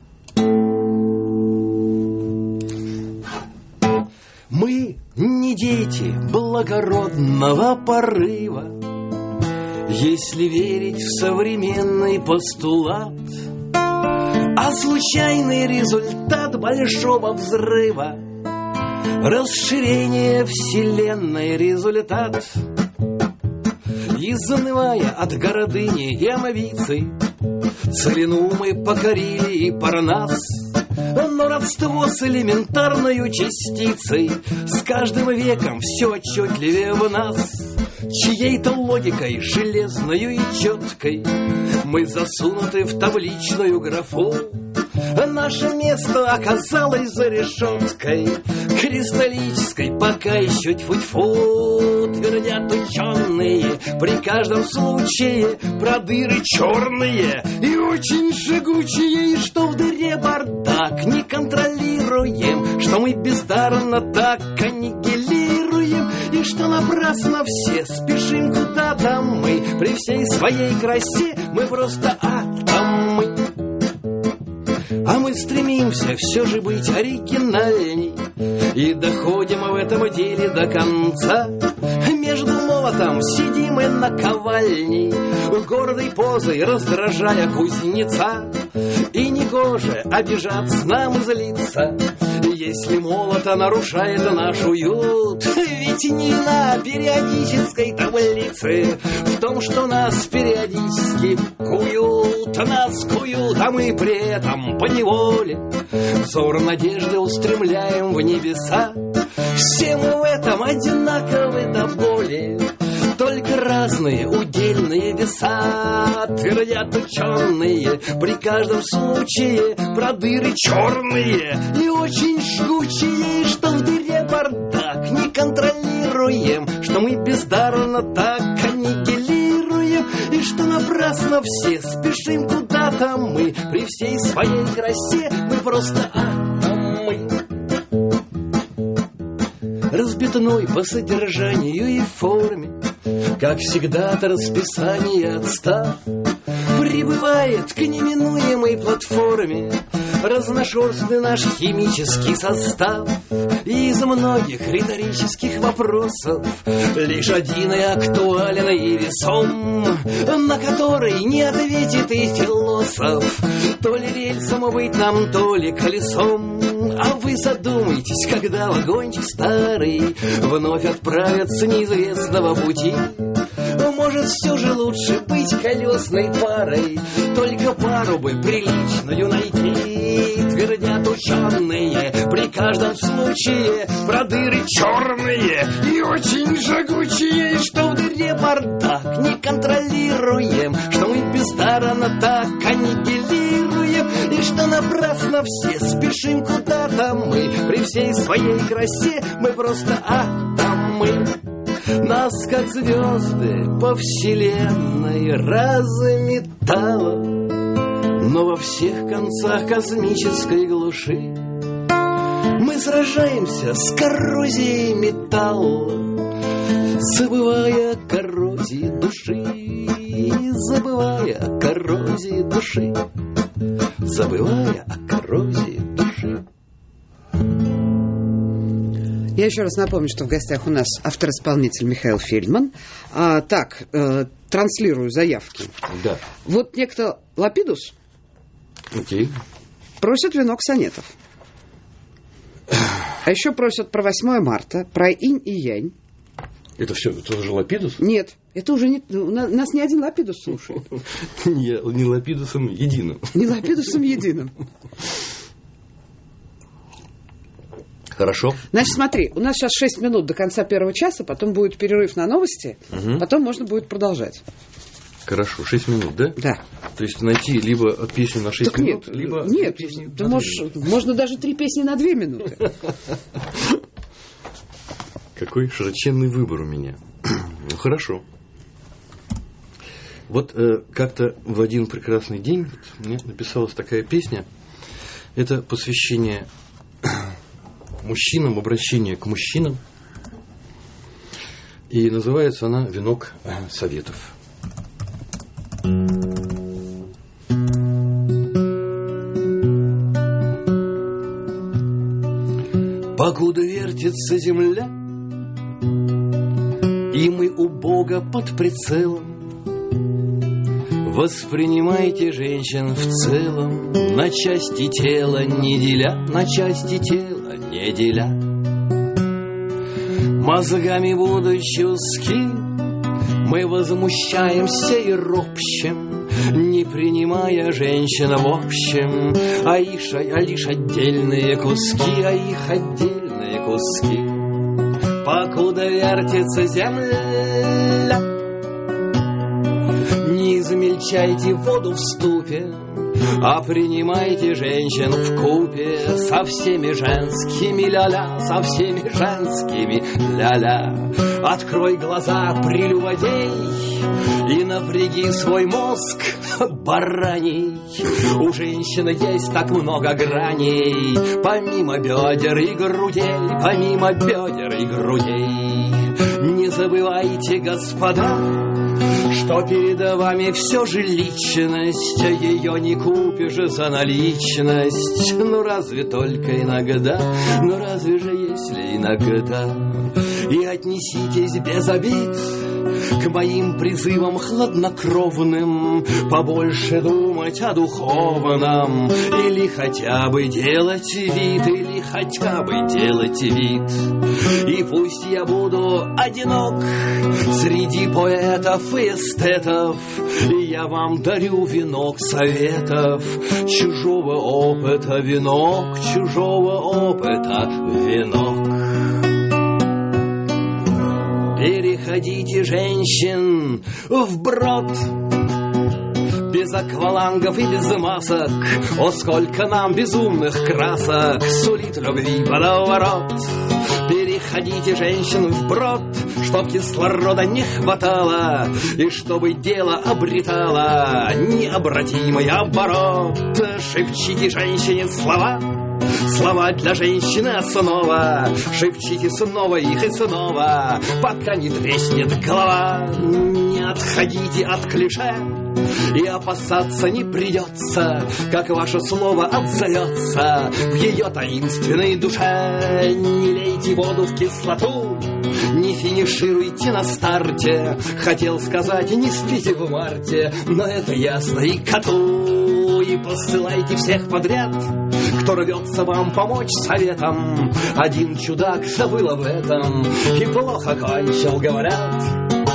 Мы не дети благородного порыва, если верить в современный постулат, а случайный результат большого взрыва, расширение вселенной результат. Изнывая от гордыни и амбиций, целину мы покорили и Парнас, но родство с элементарной частицей с каждым веком все отчетливее в нас, чьей-то логикой железною и четкой мы засунуты в табличную графу. Наше место оказалось за решеткой кристаллической, пока еще тьфу-тьфу. Твердят ученые при каждом случае про дыры черные и очень жгучие, и что в дыре бардак не контролируем, что мы бездарно так аннигилируем, и что напрасно все спешим куда-то мы. При всей своей красе мы просто атомы. А мы стремимся все же быть оригинальней, и доходим в этом деле до конца. Между молотом сидим и наковальней, гордой позой раздражая кузнеца. И негоже обижаться нам и злиться, если молота нарушает наш уют. Ведь не на периодической таблице в том, что нас периодически куют. Нас куют, а мы при этом поневоле взор надежды устремляем в небеса. Все мы в этом одинаковы до боли, только разные удельные веса. Твердят ученые при каждом случае про дыры черные и очень жгучие, что в дыре бардак не контролируем, что мы бездарно так аннигилируем, и что напрасно все спешим куда-то мы. При всей своей красе мы просто атомы. Разбитной по содержанию и форме, как всегда-то расписание отстав, прибывает к неминуемой платформе разношерстный наш химический состав. И из многих риторических вопросов лишь один и актуален и весом, на который не ответит и философ. То ли рельсом быть нам, то ли колесом. А вы задумайтесь, когда вагончик старый вновь отправится неизвестного пути. Может, все же лучше быть колесной парой, только пару бы приличную найти. Твердят ученые при каждом случае про дыры черные и очень жгучие, что в дыре бардак не контролируем, что мы бездарно так аннигилируем, и что напрасно все спешим куда-то мы. При всей своей красе мы просто атомы. Нас, как звезды по вселенной, разметало, но во всех концах космической глуши мы сражаемся с коррозией металла, забывая о коррозии души, забывая о коррозии души, забывая о коррозии души. Я еще раз напомню, что в гостях у нас автор-исполнитель Михаил Фельдман. А, так, э, транслирую заявки. Да. Вот некто Лапидус Окей. просит венок сонетов. А еще просят про восьмое марта, про инь и янь. Это все, это уже Лапидус? Нет, это уже не... Нас не один Лапидус слушает. Не, не Лапидусом единым. Не Лапидусом единым. Хорошо. Значит, смотри, у нас сейчас шесть минут до конца первого часа, потом будет перерыв на новости, угу. Потом можно будет продолжать. Хорошо, шесть минут, да? Да. То есть найти либо песню на шесть так минут, нет, либо нет, песню ты можешь, можно даже три песни на две минуты. Какой широченный выбор у меня. Ну, хорошо. Вот э, как-то в один прекрасный день мне написалась такая песня. Это посвящение мужчинам, обращение к мужчинам. И называется она «Венок советов». Покуда вертится земля, и мы у Бога под прицелом, воспринимайте женщин в целом, на части тела не деля, на части тела не деля. Мозгами будучи узки, мы возмущаемся и ропщем, не принимая женщин в общем, а, иш, а лишь отдельные куски, а их отдельные куски. Покуда вертится земля, не измельчайте воду в ступе, а принимайте женщин вкупе со всеми женскими ля-ля, со всеми женскими ля-ля. Открой глаза, прелюбодей, и напряги свой мозг бараний. У женщины есть так много граней, помимо бедер и грудей, помимо бедер и грудей. Не забывайте, господа, что перед вами все же личность, ее не купишь за наличность. Ну разве только иногда, ну разве же если иногда. И отнеситесь без обид к моим призывам хладнокровным, побольше думать о духовном, или хотя бы делать вид, или хотя бы делать вид. И пусть я буду одинок среди поэтов и эстетов, я вам дарю венок советов, чужого опыта венок, чужого опыта венок. Переходите, женщин, вброд, без аквалангов и без масок. О, сколько нам безумных красок сулит любви водоворот. Переходите, женщин, вброд, чтоб кислорода не хватало, и чтобы дело обретало необратимый оборот. Шепчите женщине слова, слова для женщины основа. Шепчите снова их и снова, пока не треснет голова. Не отходите от клише, и опасаться не придется, как ваше слово отзовется в ее таинственной душе. Не лейте воду в кислоту, не финишируйте на старте. Хотел сказать, не спите в марте, но это ясно и коту. И посылайте всех подряд, кто рвется вам помочь советом. Один чудак забыл об этом и плохо кончил, говорят.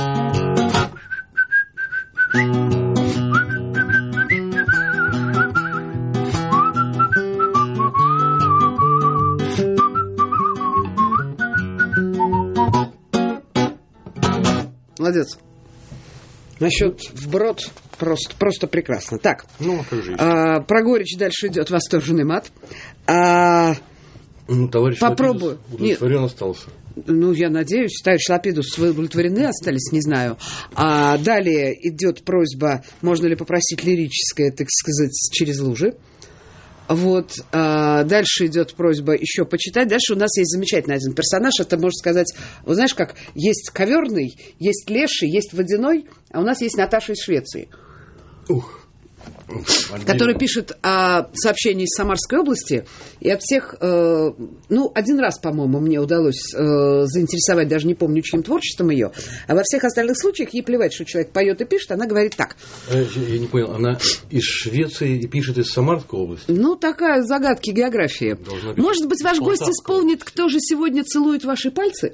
Молодец. Насчет вброд просто, просто прекрасно. Так, ну, как же а, про горечь дальше идет восторженный мат. А, ну, товарищ попробую. Лапидус удовлетворен остался. Ну, я надеюсь, товарищ Лапидус, вы удовлетворены остались, не знаю. А далее идет просьба, можно ли попросить лирическое, так сказать, через лужи. Вот, а дальше идет просьба еще почитать. Дальше у нас есть замечательный один персонаж. Это, можно сказать, вы знаешь, как есть коверный, есть леший, есть водяной, а у нас есть Наташа из Швеции. Ух. Который пишет о сообщении из Самарской области. И от всех, э, ну, один раз, по-моему, мне удалось э, заинтересовать, даже не помню, чьим творчеством ее. А во всех остальных случаях ей плевать, что человек поет и пишет. Она говорит так. Я не понял, она из Швеции и пишет из Самарской области? Ну, такая загадки географии. Быть Может быть, ваш гость исполнит «Кто же сегодня целует ваши пальцы?»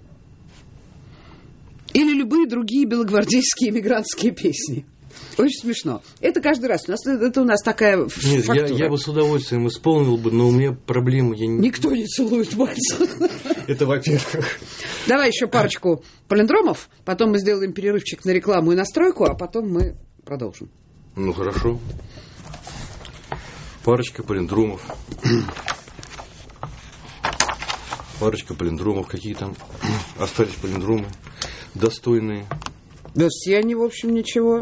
Или любые другие белогвардейские эмигрантские песни. Очень смешно. Это каждый раз. У нас, это у нас такая Нет, фактура. Я, я бы с удовольствием исполнил бы, но у меня проблемы. Я не... Никто не целует пальцы. Это во-первых. Давай еще парочку палиндромов, потом мы сделаем перерывчик на рекламу и настройку, а потом мы продолжим. Ну, хорошо. Парочка палиндромов. Парочка палиндромов. Какие там остались палиндромы достойные? Да все они, в общем, ничего.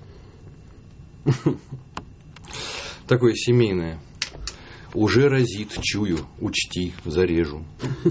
Такое семейное. Уже разит, чую, учти, зарежу.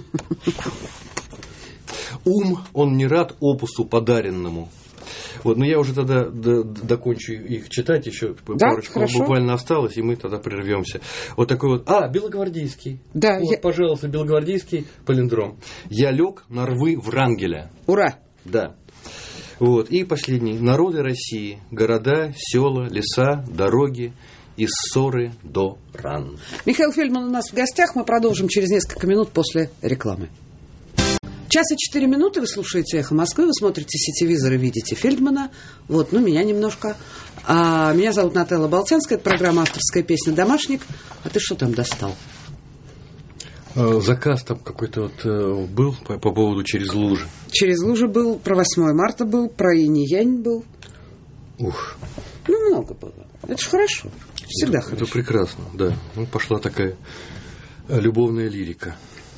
Ум, он не рад опусу подаренному. Вот, но я уже тогда д- докончу их читать, еще да, парочку хорошо. Буквально осталось, и мы тогда прервемся. Вот такой вот. А, белогвардейский. Да, вот, я... пожалуйста, белогвардейский палиндром. Я лег на рвы Врангеля. Ура! Да. Вот. И последний. Народы России. Города, села, леса, дороги. Из ссоры до ран. Михаил Фельдман у нас в гостях. Мы продолжим через несколько минут после рекламы. Час и четыре минуты вы слушаете «Эхо Москвы», вы смотрите сетевизор и видите Фельдмана. Вот, ну, меня немножко. А, меня зовут Нателла Болтянская, это программа «Авторская песня «Домашник». А ты что там достал? Заказ там какой-то вот был по, по поводу «Через лужи». «Через лужи» был, про восьмое марта был, про инь-янь был. Ух. Ну, много было. Это же хорошо. Всегда это, хорошо. Это прекрасно, да. Ну, пошла такая любовная лирика.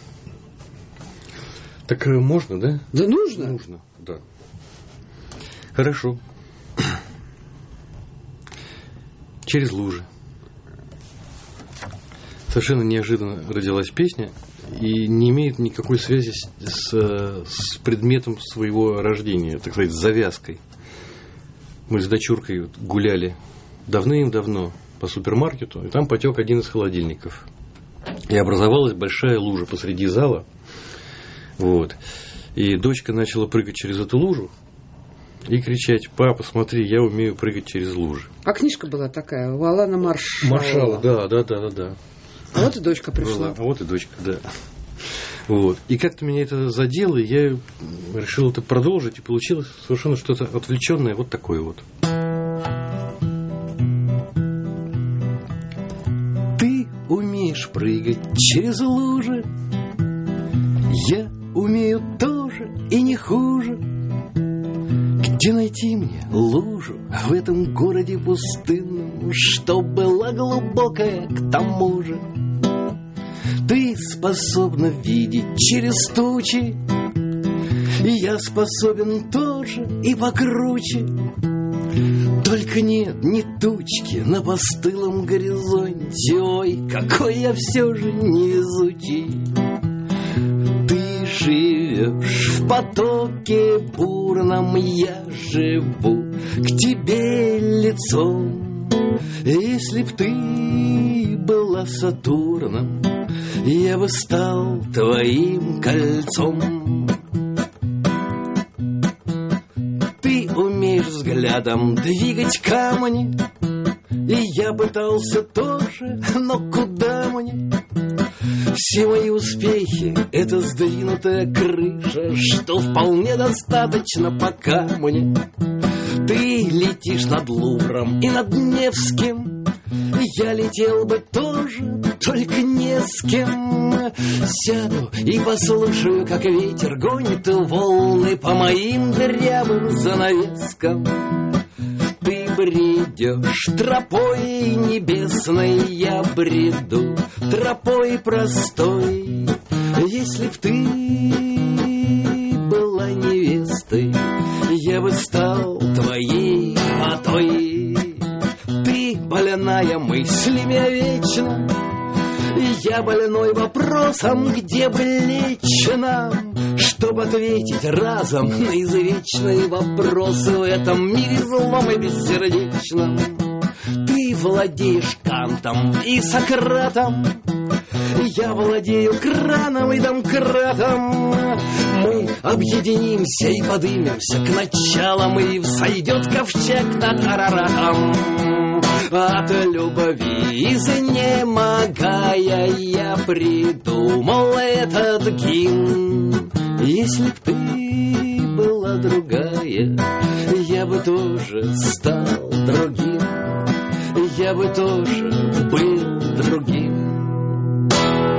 Так можно, да? Да нужно. Нужно, да. Хорошо. «Через лужи». Совершенно неожиданно родилась песня и не имеет никакой связи с, с, с предметом своего рождения, так сказать, с завязкой. Мы с дочуркой гуляли давным-давно по супермаркету, и там потек один из холодильников. И образовалась большая лужа посреди зала. Вот. И дочка начала прыгать через эту лужу и кричать: «Папа, смотри, я умею прыгать через лужи». А книжка была такая, у Алана Маршалла. Маршалла, да, да, да, да, да. А вот и дочка пришла. А вот и дочка, да. Вот. И как-то меня это задело, и я решил это продолжить, и получилось совершенно что-то отвлеченное, вот такое вот. Ты умеешь прыгать через лужи, я умею тоже и не хуже. Где найти мне лужу в этом городе пустынном, что была глубокая к тому же? Ты способна видеть через тучи, и я способен тоже и покруче. Только нет ни тучки на постылом горизонте. Ой, какой я все же невезучий. Живешь в потоке бурном, я живу к тебе лицом. Если б ты была Сатурном, я бы стал твоим кольцом. Ты умеешь взглядом двигать камни, и я пытался тоже, но куда мне? Все мои успехи — это сдвинутая крыша, что вполне достаточно пока мне. Ты летишь над Лувром и над Невским, я летел бы тоже, только не с кем. Сяду и послушаю, как ветер гонит волны по моим дырявым занавескам. Ты бредешь тропой небесной, я бреду тропой простой. Если б ты была невестой, я бы стал твоей водой. Ты больная мыслями вечно, я больной вопросом, где бы лечь нам, чтобы ответить разом на извечные вопросы в этом мире злом и бессердечном. Ты владеешь Кантом и Сократом, я владею краном и домкратом. Мы объединимся и подымемся к началам, и взойдет ковчег над Араратом. От любви изнемогая я придумал этот гимн. Если б ты была другая, я бы тоже стал другим. Я бы тоже был другим.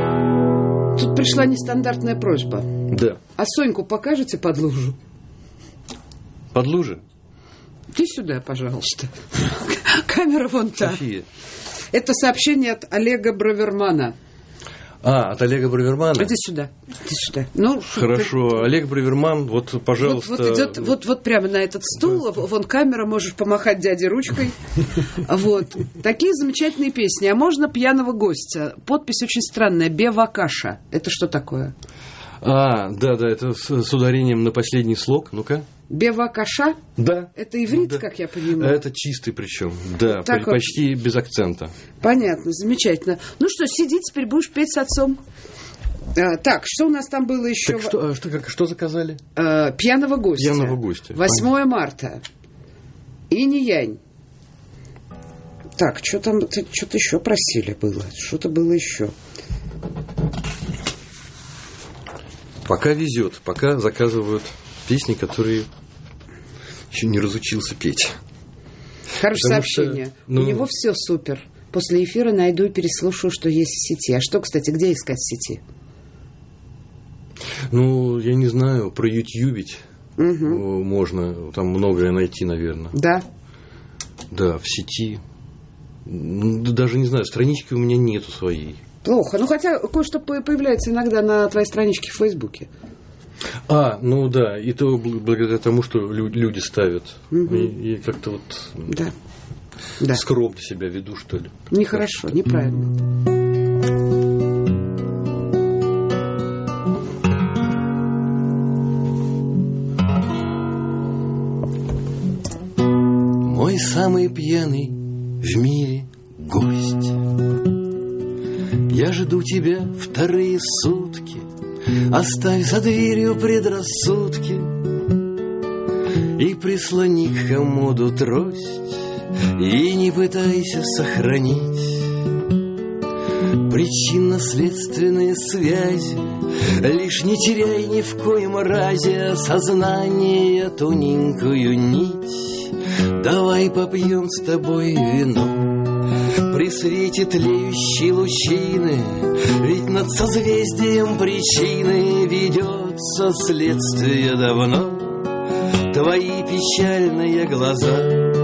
Тут пришла нестандартная просьба. Да. А Соньку покажете под лужу? Под лужи? Иди сюда, пожалуйста. Камера вон та. София. Это сообщение от Олега Бравермана. А, от Олега Бравермана? Иди сюда. Иди сюда. Ну, хорошо. Ты... Олег Браверман, вот, пожалуйста. Вот, вот, идет, вот, вот прямо на этот стул. Вон камера, можешь помахать дяде ручкой. Вот. Такие замечательные песни. А можно «Пьяного гостя». Подпись очень странная. «Бевакаша». Это что такое? А, да, да, это с, с ударением на последний слог. Ну-ка. Бевакаша? Да. Это иврит, да. Как я понимаю? Это чистый причем, да, так почти вот. Без акцента. Понятно, замечательно. Ну что, сиди, теперь будешь петь с отцом. А, так, что у нас там было еще? Так что, что, как, что заказали? А, «Пьяного гостя». «Пьяного гостя». восьмое марта. Инь-янь. Так, что там, что-то еще просили было. Что-то было еще. Пока везет, пока заказывают песни, которые еще не разучился петь. Хорошее сообщение. Что, ну... У него все супер. После эфира найду и переслушаю, что есть в сети. А что, кстати, где искать в сети? Ну, я не знаю, про ютьюбить угу. можно. Там многое найти, наверное. Да? Да, в сети. Даже не знаю, странички у меня нету своей. Плохо. Ну, хотя кое-что появляется иногда на твоей страничке в Фейсбуке. А, ну да, и то благодаря тому, что люди ставят. Угу. И, и как-то вот да. Да. скромно себя веду, что ли. Нехорошо, неправильно. Мой самый пьяный в мире гость. Я жду тебя вторые сутки. Оставь за дверью предрассудки и прислони к комоду трость, и не пытайся сохранить причинно-следственные связи. Лишь не теряй ни в коем разе сознание тоненькую нить. Давай попьем с тобой вино при свете тлеющей лучины, ведь над созвездием причины ведется следствие давно. Твои печальные глаза,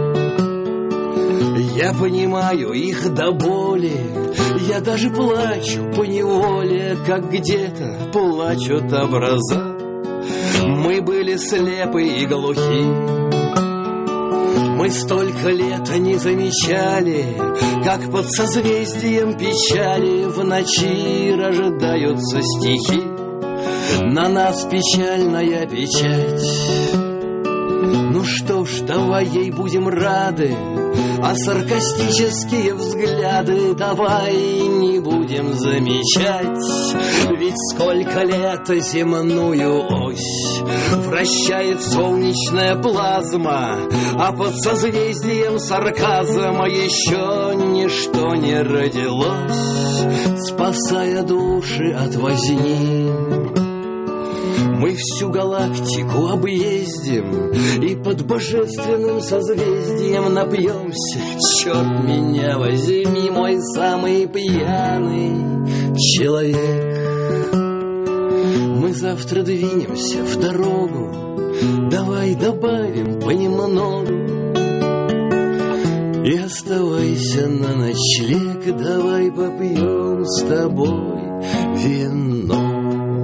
я понимаю их до боли, я даже плачу поневоле, как где-то плачут образа. Мы были слепы и глухи, мы столько лет не замечали, как под созвездием печали в ночи рождаются стихи. На нас печальная печать. Ну что ж, давай ей будем рады, а саркастические взгляды давай не будем замечать. Ведь сколько лет земную ось вращает солнечная плазма, а под созвездием сарказма еще ничто не родилось, спасая души от возни. Мы всю галактику объездим и под божественным созвездием напьемся. Черт меня возьми, мой самый пьяный человек. Мы завтра двинемся в дорогу, давай добавим понемногу. И оставайся на ночлег, давай попьем с тобой вино.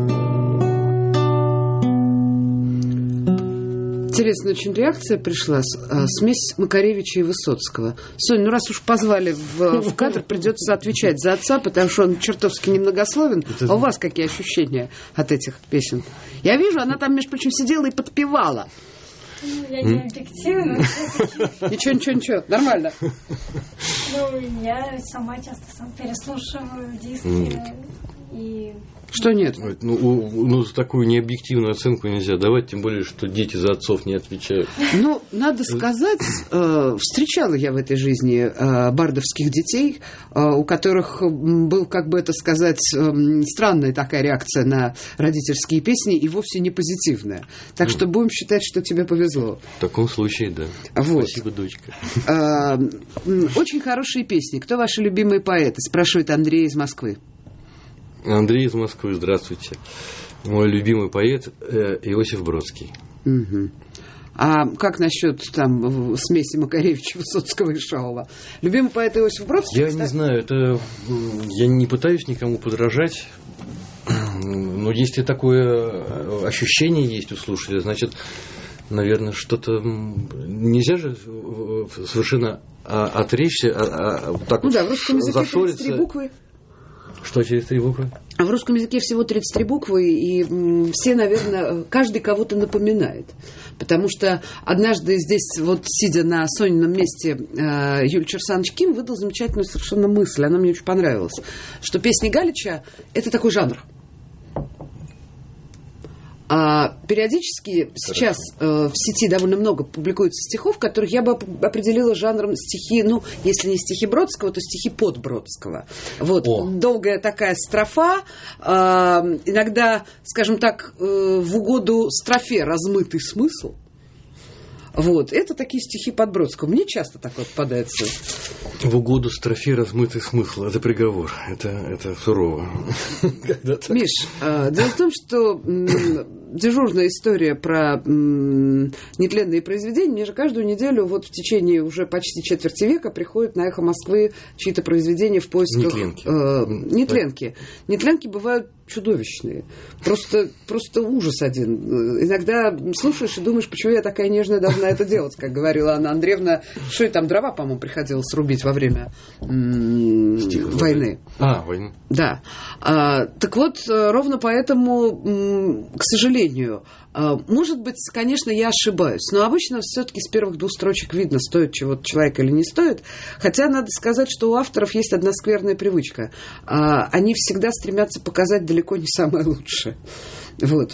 Интересная очень реакция пришла. Смесь Макаревича и Высоцкого. Соня, ну раз уж позвали в, в кадр, придется отвечать за отца, потому что он чертовски немногословен. А у вас какие ощущения от этих песен? Я вижу, она там, между прочим, сидела и подпевала. Ну, я не объективна. Ничего, ничего, ничего. Нормально. Ну, я сама часто сам переслушиваю диски и... Что нет? Ну, ну, такую необъективную оценку нельзя давать, тем более, что дети за отцов не отвечают. Ну, надо сказать, э, встречала я в этой жизни э, бардовских детей, э, у которых был, как бы это сказать, э, странная такая реакция на родительские песни и вовсе не позитивная. Так что будем считать, что тебе повезло. В таком случае, да. Вот. Спасибо, дочка. Э, очень хорошие песни. Кто ваши любимые поэты? Спрашивает Андрей из Москвы. Андрей из Москвы, здравствуйте. Мой любимый поэт Иосиф Бродский. Угу. А как насчет там смеси Макаревича, Высоцкого и Шаова? Любимый поэт Иосиф Бродский? Я кстати? не знаю, это я не пытаюсь никому подражать, но если такое ощущение есть у слушателя, значит, наверное, что-то нельзя же совершенно отречься, а, а, так ну вот да, в русском языке зашориться. тридцать три буквы. Что через три буквы? А в русском языке всего тридцать три буквы, и м, все, наверное, каждый кого-то напоминает. Потому что однажды здесь, вот сидя на Сонином месте, э, Юлия Черсанович Ким выдал замечательную совершенно мысль, она мне очень понравилась, что песни Галича – это такой жанр. А, периодически сейчас э, в сети довольно много публикуется стихов, которых я бы определила жанром стихи, ну, если не стихи Бродского, то стихи под Бродского. Вот. О. Долгая такая строфа, э, иногда, скажем так, э, в угоду строфе размытый смысл. Вот. Это такие стихи под Бродского. Мне часто такое попадается. В угоду строфе размытый смысл. Это приговор. Это, это сурово. Миш, э, дело в том, что м, дежурная история про м, нетленные произведения, мне же каждую неделю вот в течение уже почти четверти века приходят на «Эхо Москвы» чьи-то произведения в поисках... Нетленки. Э, нетленки. Нетленки бывают чудовищные. Просто, просто ужас один. Иногда слушаешь и думаешь, почему я такая нежная должна это делать, как говорила Анна Андреевна. Что и там дрова, по-моему, приходилось рубить во время м- войны. А, войны. Да. А, так вот, ровно поэтому, м- к сожалению, а, может быть, конечно, я ошибаюсь, но обычно все-таки с первых двух строчек видно, стоит чего-то человек или не стоит. Хотя надо сказать, что у авторов есть одна скверная привычка. А, они всегда стремятся показать далеко не самое лучшее. Вот.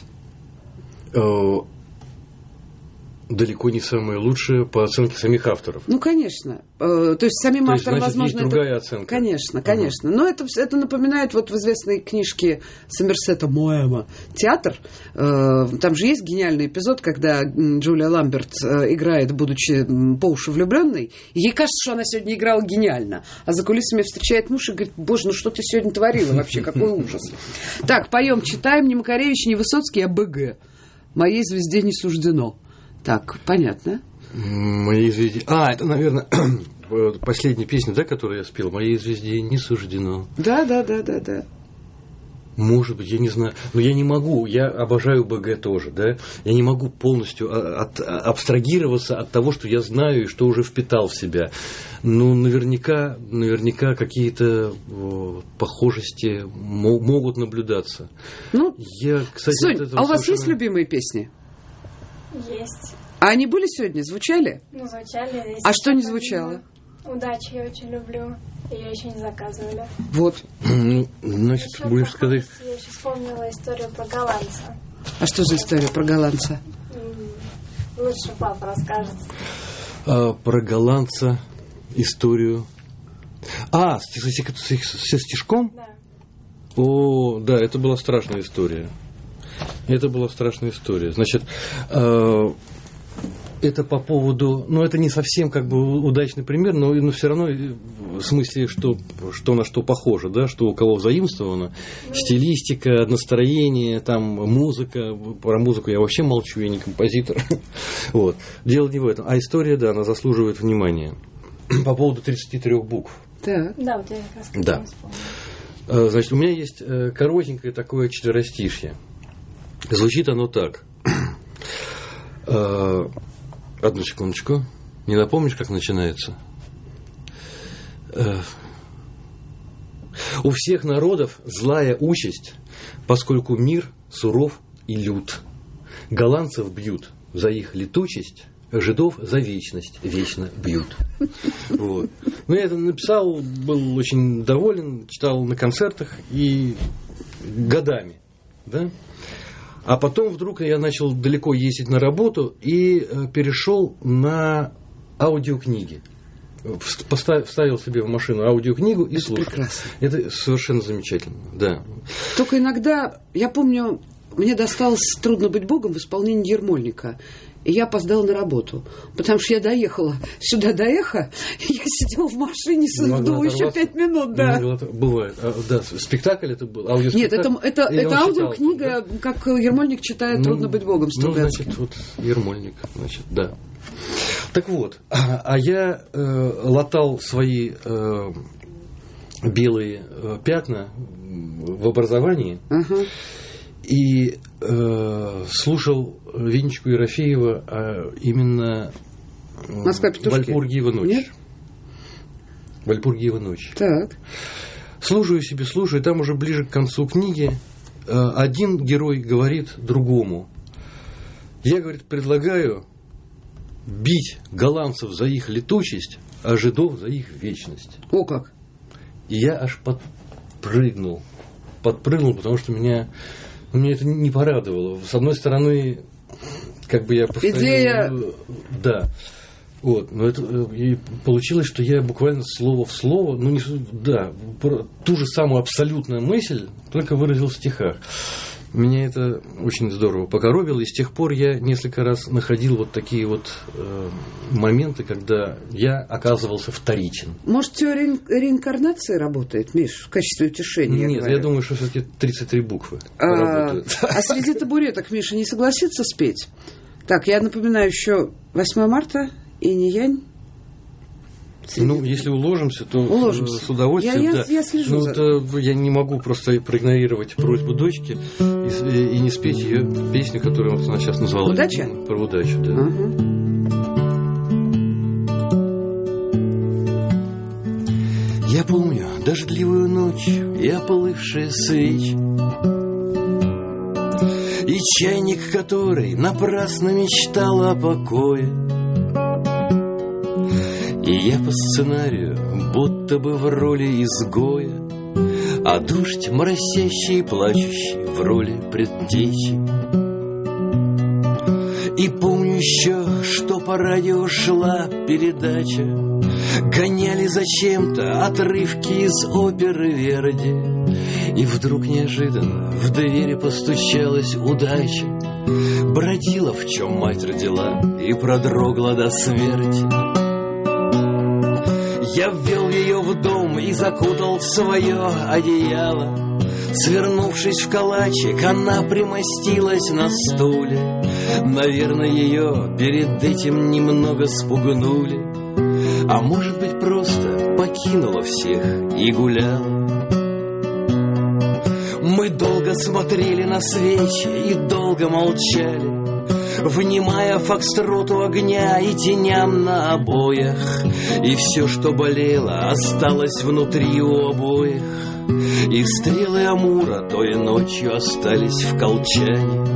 Далеко не самое лучшее по оценке самих авторов. Ну, конечно. То есть самим То авторам, есть, значит, возможно, есть другая это... оценка. Конечно, конечно. Uh-huh. Но это, это напоминает вот в известной книжке Сомерсета Моэма «Театр». Там же есть гениальный эпизод, когда Джулия Ламберт играет, будучи по уши влюбленной, и ей кажется, что она сегодня играла гениально. А за кулисами встречает муж и говорит: боже, ну что ты сегодня творила вообще, какой ужас. Так, поем, читаем. Не Макаревич, не Высоцкий, а БГ. «Моей звезде не суждено». Так, понятно. Моей звезде... А, это, наверное, последняя песня, да, которую я спел. «Моей звезде не суждено». Да, да, да, да, да. Может быть, я не знаю. Но я не могу, я обожаю БГ тоже, да. Я не могу полностью от, абстрагироваться от того, что я знаю и что уже впитал в себя. Но наверняка, наверняка какие-то о, похожести мо- могут наблюдаться. Ну, я, кстати, Сонь, вот а у вас совершенно... есть любимые песни? Есть. А они были сегодня? Звучали? Ну, звучали. А что не звучало? «Удачи» я очень люблю. Ее еще не заказывали. Вот. Ну, значит, еще будешь сказать... Я еще вспомнила историю про голландца. А что за история про голландца? Лучше папа расскажет. А, про голландца историю... А, с, с, с, со стишком? Да. О, да, это была страшная история. Это была страшная история. Значит, э, это по поводу... Ну, это не совсем как бы удачный пример, но, но все равно в смысле, что, что на что похоже, да, что у кого взаимствовано. Стилистика, настроение, там, музыка. Про музыку я вообще молчу, я не композитор. Вот. Дело не в этом. А история, да, она заслуживает внимания. По поводу тридцати трёх букв. Так. Да, вот я как раз да. вспомнила. Значит, у меня есть коротенькое такое четверостишье. Звучит оно так. Одну секундочку. Не напомнишь, как начинается? У всех народов злая участь, поскольку мир суров и лют. Голландцев бьют за их летучесть, жидов за вечность вечно бьют. Вот. Ну, я это написал, был очень доволен, читал на концертах и годами. Да? А потом вдруг я начал далеко ездить на работу и перешел на аудиокниги. Вставил себе в машину аудиокнигу и это слушал. Прекрасно. Это совершенно замечательно, да. Только иногда, я помню, мне досталось «Трудно быть Богом» в исполнении Ермольника. И я опоздала на работу, потому что я доехала сюда до «Эхо», и я сидела в машине с вду еще пять минут, да. Бывает. А, да, спектакль это был? Нет, это, это, это аудиокнига, да? Как Ермольник читает «Трудно ну, быть Богом» Стругацким. Ну, значит, вот Ермольник, значит, да. Так вот, а, а я э, латал свои э, белые э, пятна в образовании, uh-huh. и э, слушал Венечку Ерофеева, а именно Вальпургиева ночь. Нет? Вальпургиева ночь. Так. Слушаю себе, слушаю, и там уже ближе к концу книги один герой говорит другому: я, говорит, предлагаю бить голландцев за их летучесть, а жидов за их вечность. О как! И я аж подпрыгнул. Подпрыгнул, потому что меня Меня это не порадовало. С одной стороны, как бы я повторил... Идея... Да. Вот, но это и получилось, что я буквально слово в слово, ну не, да, ту же самую абсолютную мысль, только выразил в стихах. Меня это очень здорово покоробило, и с тех пор я несколько раз находил вот такие вот э, моменты, когда я оказывался вторичен. Может, теория реинкарнации работает, Миш, в качестве утешения? Нет, я, я думаю, что все-таки тридцать три буквы а, работают. А среди табуреток Миша не согласится спеть? Так, я напоминаю, еще восьмое марта, Инь-Янь. Ну, если уложимся, то уложимся. С удовольствием. Я, да. я, я слежу ну, за... это, я не могу просто проигнорировать просьбу дочки и, и не спеть ее песню, которую она сейчас назвала. Удача? Про удачу, да. Угу. Я помню дождливую ночь и оплывшие свечи, и чайник, который напрасно мечтал о покое. И я по сценарию, будто бы в роли изгоя, а дождь моросящий и плачущий в роли предтечи. И помню еще, что по радио шла передача, гоняли зачем-то отрывки из оперы Верди. И вдруг неожиданно в двери постучалась удача, бродила, в чем мать родила, и продрогла до смерти. Я ввел ее в дом и закутал в свое одеяло. Свернувшись в калачик, она примостилась на стуле. Наверное, ее перед этим немного спугнули, а может быть, просто покинула всех и гуляла. Мы долго смотрели на свечи и долго молчали, внимая фокстроту огня и теням на обоях. И все, что болело, осталось внутри у обоих, и стрелы Амура той ночью остались в колчане.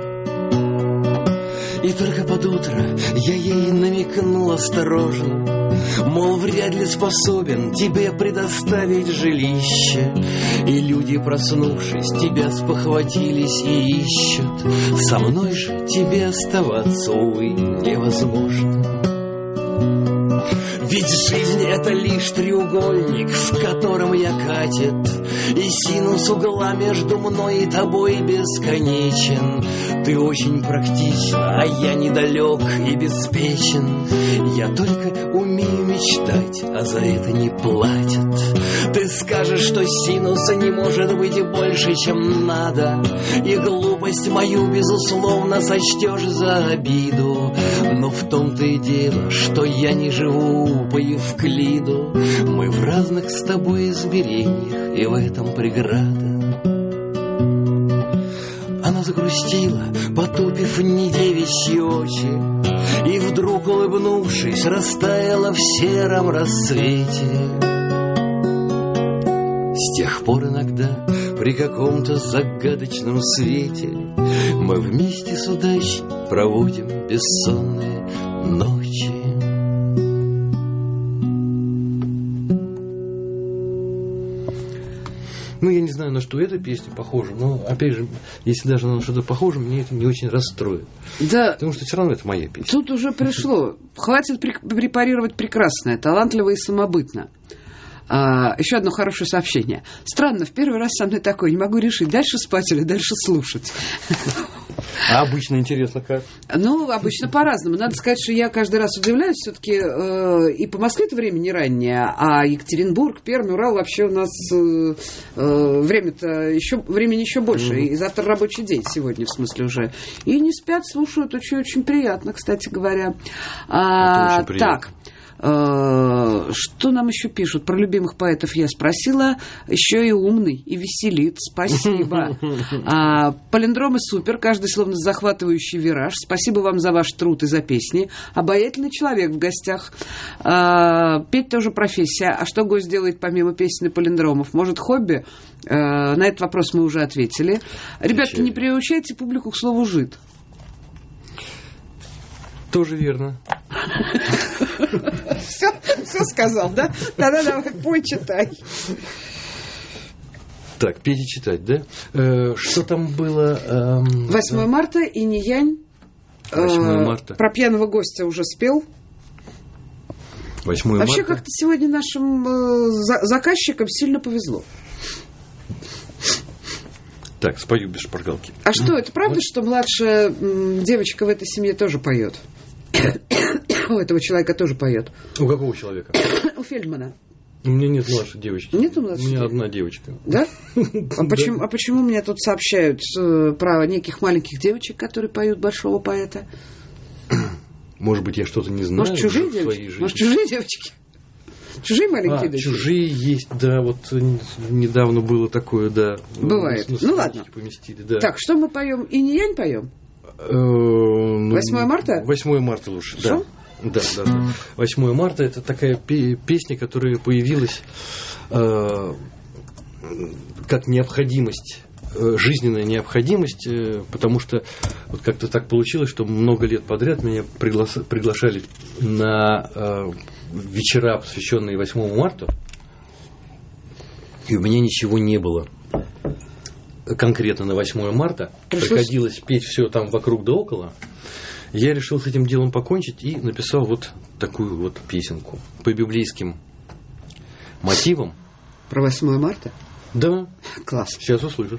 И только под утро я ей намекнул осторожно, мол, вряд ли способен тебе предоставить жилище. И люди, проснувшись, тебя спохватились и ищут. Со мной же тебе оставаться, увы, невозможно. Ведь жизнь — это лишь треугольник, в котором я катит, и синус угла между мной и тобой бесконечен. Ты очень практична, а я недалек и беспечен. Я только умею мечтать, а за это не платят. Ты скажешь, что синуса не может быть больше, чем надо, и глупость мою, безусловно, сочтешь за обиду. Но в том-то и дело, что я не живу по Евклиду. Мы в разных с тобой измерениях, и в этом преграда. Она загрустила, потупив недевичьи очи, и вдруг, улыбнувшись, растаяла в сером рассвете. С тех пор иногда при каком-то загадочном свете мы вместе с удачей проводим бессонные ночи. Ну, я не знаю, на что эта песня похожа, но, опять же, если даже на что-то похоже, меня это не очень расстроит. Да. Потому что все равно это моя песня. Тут уже пришло. Хватит препарировать прекрасное, талантливо и самобытно. А, еще одно хорошее сообщение. Странно, в первый раз со мной такое. Не могу решить, дальше спать или дальше слушать. А обычно интересно как? Ну, обычно по-разному. Надо сказать, что я каждый раз удивляюсь. Все-таки э, и по Москве-то время не раннее, а Екатеринбург, Пермь, Урал вообще у нас э, э, время-то еще, времени еще больше. Mm-hmm. И завтра рабочий день сегодня, в смысле уже. И не спят, слушают. Очень-очень приятно, кстати говоря. А, очень приятно. Так. Что нам еще пишут? Про любимых поэтов я спросила. Еще и умный, и веселит. Спасибо. а, Палиндромы супер. Каждый словно захватывающий вираж. Спасибо вам за ваш труд и за песни. Обаятельный человек в гостях. а, Петь тоже профессия. А что гость делает помимо песен и палиндромов? Может, хобби? а, На этот вопрос мы уже ответили. Ребятки, не приучайте публику к слову «жид». Тоже верно. Все, все сказал, да? Тогда давай, пой, читай. Так, петь и читать, да? Э, что там было? Эм, восьмое марта, инь-янь. восьмое марта. Про пьяного гостя уже спел. восьмое Вообще, марта. как-то сегодня нашим э, за- заказчикам сильно повезло. Так, спою без шпаргалки. А что, это правда, что младшая м, девочка в этой семье тоже поет? У этого человека тоже поет. У какого человека? У Фельдмана. У меня нет младшей девочки. Нет у младшей? У меня одна девочка. Да? А почему, а почему мне тут сообщают э, про неких маленьких девочек, которые поют большого поэта? Может быть, я что-то не знаю. Может, чужие в своей девочки? жизни. Может, чужие девочки? Чужие маленькие а, дочки? Чужие есть, да. Вот недавно было такое, да. Бывает. На, на ну ладно. Поместили, да. Так, что мы поем? Инь-янь поем? Ну, восьмое марта? восьмое марта лучше, Что? да. Да, да, да. восьмое марта это такая песня, которая появилась э, как необходимость, э, жизненная необходимость, э, потому что вот как-то так получилось, что много лет подряд меня пригла- приглашали на э, вечера, посвященные восьмому марта, и у меня ничего не было. Конкретно на восьмое марта пришлось... приходилось петь все там вокруг да около. Я решил с этим делом покончить и написал вот такую вот песенку по библейским мотивам. Про восьмое марта? Да. Класс. Сейчас услышишь.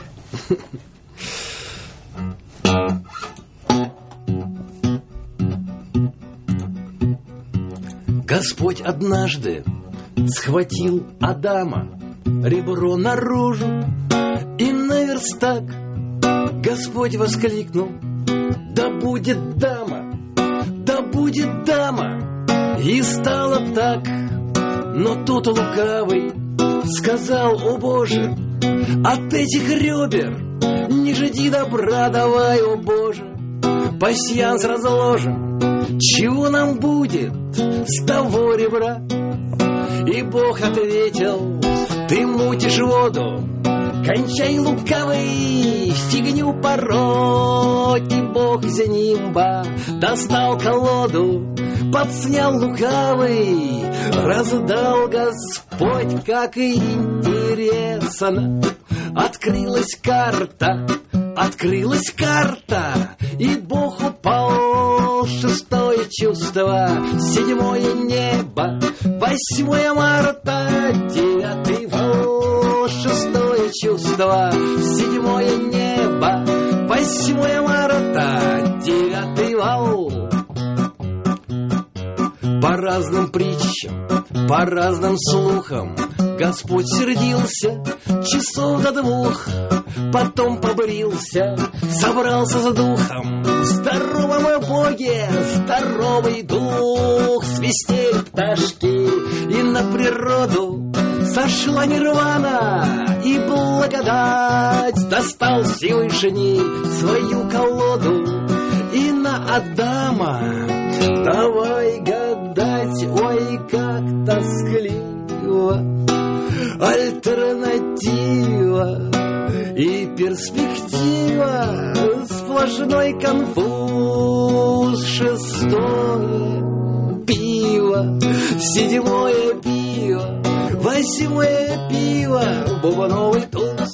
Господь однажды схватил Адама, ребро наружу, и на верстак Господь воскликнул: да будет дама, да будет дама. И стало так. Но тут лукавый сказал: о Боже, от этих ребер не жди добра, давай, о Боже, пасьянс разложим, чего нам будет с того ребра? И Бог ответил: ты мутишь воду, кончай, лукавый, фигню пороть. И Бог из нимба достал колоду, подснял лукавый, раздал Господь, как и интересно. Открылась карта, открылась карта, и Бог упал. Шестое чувство, седьмое небо, восьмое марта, девятый вал. Шестое чувство, седьмое небо, восьмое марта, девятый вал. По разным притчам, по разным слухам Господь сердился часов до двух, потом побрился, собрался с духом. Здорово, мой Боге, здоровый дух. Свистели пташки, и на природу сошла нирвана и благодать. Достал Всевышний свою колоду и на Адама давай гадать. Ой, как тоскливо, альтернатива и перспектива, сплошной конфуз. Шестое пиво, седьмое пиво, восьмое пиво, бубновый туз.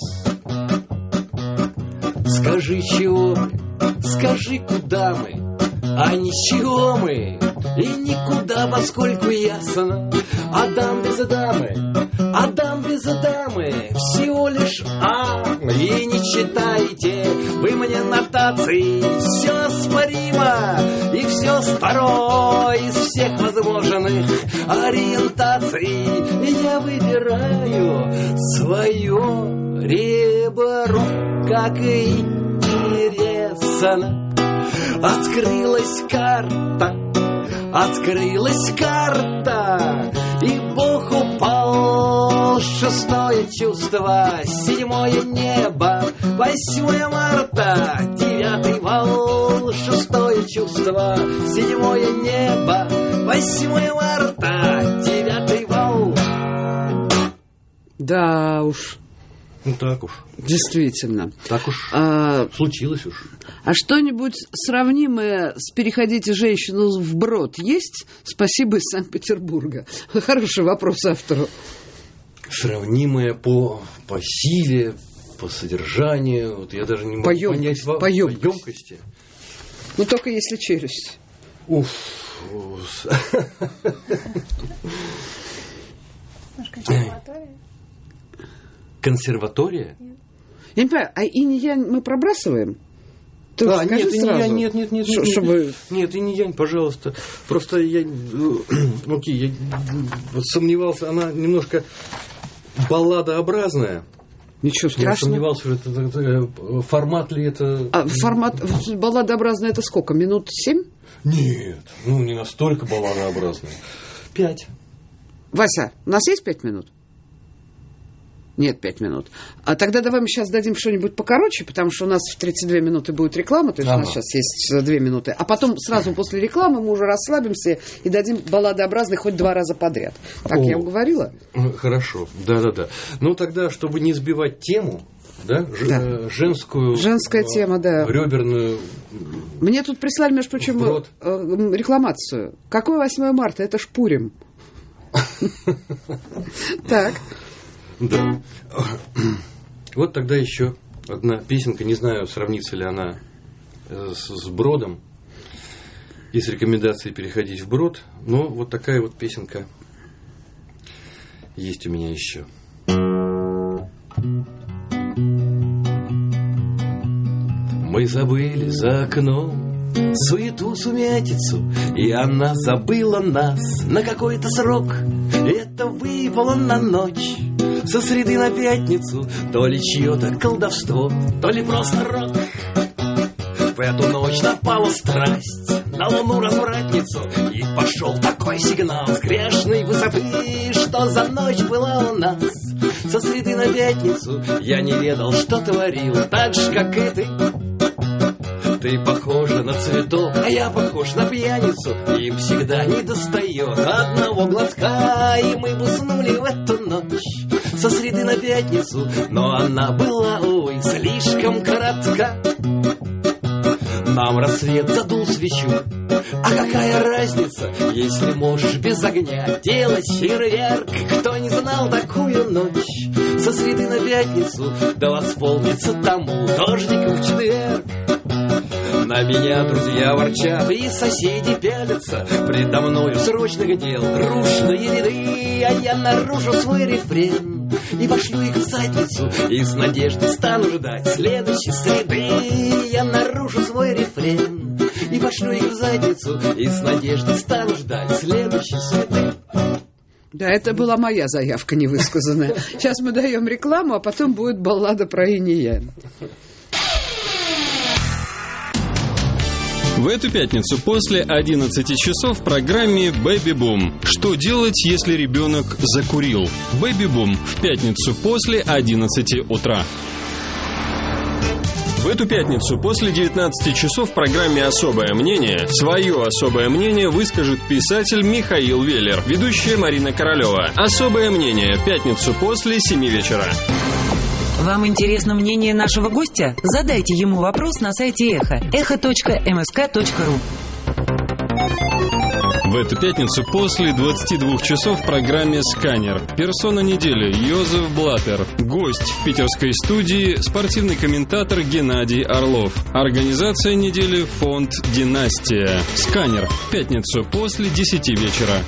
Скажи, чего мы, скажи, куда мы, а ничего мы и никуда, поскольку ясно: Адам без дамы, Адам без дамы, всего лишь А. И не читайте вы мне нотации, все оспоримо и все старо. Из всех возможных ориентаций я выбираю свое ребро, как и интересно. Открылась карта, открылась карта, и Бог упал. Шестое чувство, седьмое небо, восьмое марта, девятый вал. Шестое чувство, седьмое небо, восьмое марта, девятый вал. Да уж. Ну так уж. Действительно. Так уж а, случилось уж. А что-нибудь сравнимое с «Переходите женщину вброд» есть? Спасибо из Санкт-Петербурга. Хороший вопрос автору. сравнимое по, по силе, по содержанию. Вот я даже не могу по ем... понять по, по емкости. по емкости. Ну, только если челюсть. Уф. Консерватория? Консерватория? Нет. Я не понимаю, а инь-янь мы пробрасываем? Ты а, скажи нет, сразу. инь-янь, нет, нет, нет, Ш- нет, чтобы... нет, инь-янь, пожалуйста. Просто я, окей, я сомневался, она немножко балладообразная. Ничего страшного. Я сомневался, что это, это, это, формат ли это... А формат балладообразный это сколько? Минут семь? Нет, ну не настолько балладообразный. Пять. Вася, у нас есть пять минут? Нет, пять минут. А тогда давай мы сейчас дадим что-нибудь покороче, потому что у нас в тридцать две минуты будет реклама, то есть ага. у нас сейчас есть две минуты. А потом сразу после рекламы мы уже расслабимся и дадим балладообразный хоть два раза подряд. Так О, я уговорила? Хорошо, да-да-да. Ну тогда, чтобы не сбивать тему, да, да. женскую... Женская тема, да. Реберную... Мне тут прислали, между прочим, рекламацию. Какое восьмое марта? Это ж Пурим. Так. Да. Вот тогда еще одна песенка, не знаю, сравнится ли она с, с Бродом, и с рекомендацией переходить в Брод, но вот такая вот песенка есть у меня еще. Мы забыли за окном суету, сумятицу, и она забыла нас на какой-то срок. Это выпало на ночь со среды на пятницу, то ли чье-то колдовство, то ли просто рок. В эту ночь напала страсть на луну-развратницу, и пошел такой сигнал с грешной высоты, что за ночь была у нас со среды на пятницу. Я не ведал, что творил, так же, как и ты. Ты похожа на цветок, а я похож на пьяницу. Им всегда не достает одного глотка, и мы бы уснули в эту ночь со среды на пятницу, но она была, ой, слишком коротка. Нам рассвет задул свечу, а какая разница, если можешь без огня делать фейерверк? Кто не знал такую ночь со среды на пятницу, да восполнится тому дождиком в четверг. На меня друзья ворчат и соседи пялятся, предо мною срочных дел дружные ряды, а я нарушу свой рефрен и пошлю их в задницу, и с надеждой стану ждать следующей среды. Я нарушу свой рефрен и пошлю их в задницу, и с надеждой стану ждать следующей среды. Да, это была моя заявка невысказанная. Сейчас мы даем рекламу, а потом будет баллада про инь-янь. В эту пятницу после одиннадцати часов в программе «Бэби Бум». Что делать, если ребенок закурил? «Бэби Бум» в пятницу после одиннадцати утра. В эту пятницу после девятнадцати часов в программе «Особое мнение» свое особое мнение выскажет писатель Михаил Веллер, ведущая Марина Королева. «Особое мнение» в пятницу после семи вечера. Вам интересно мнение нашего гостя? Задайте ему вопрос на сайте Эхо. эхо точка эм эс ка точка ру. В эту пятницу после двадцати двух часов в программе «Сканер». Персона недели Йозеф Блаттер. Гость в питерской студии спортивный комментатор Геннадий Орлов. Организация недели фонд «Династия». «Сканер» в пятницу после десяти вечера.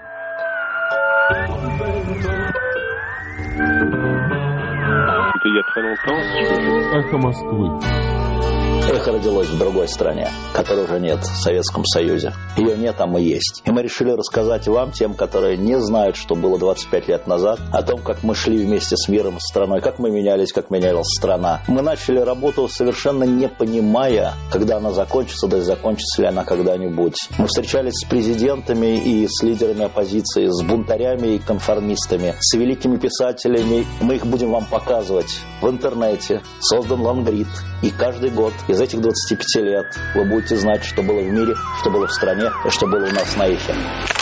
Эхо Москвы. Эхо родилось в другой стране, которой уже нет, в Советском Союзе. Ее нет, а мы есть. И мы решили рассказать вам, тем, которые не знают, что было двадцать пять лет назад, о том, как мы шли вместе с миром, с страной, как мы менялись, как менялась страна. Мы начали работу, совершенно не понимая, когда она закончится, да и закончится ли она когда-нибудь. Мы встречались с президентами и с лидерами оппозиции, с бунтарями и конформистами, с великими писателями. Мы их будем вам показывать в интернете. Создан Лангрид. И каждый год из этих двадцати пяти лет вы будете знать, что было в мире, что было в стране и что было у нас на Эхе.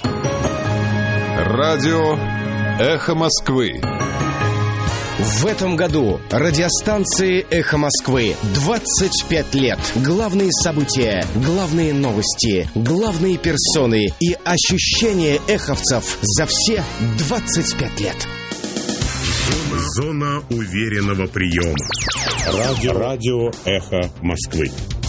Радио «Эхо Москвы». В этом году радиостанции «Эхо Москвы» двадцать пять лет. Главные события, главные новости, главные персоны и ощущения эховцев за все двадцать пять лет. Зона уверенного приема. Радио, радио «Эхо Москвы».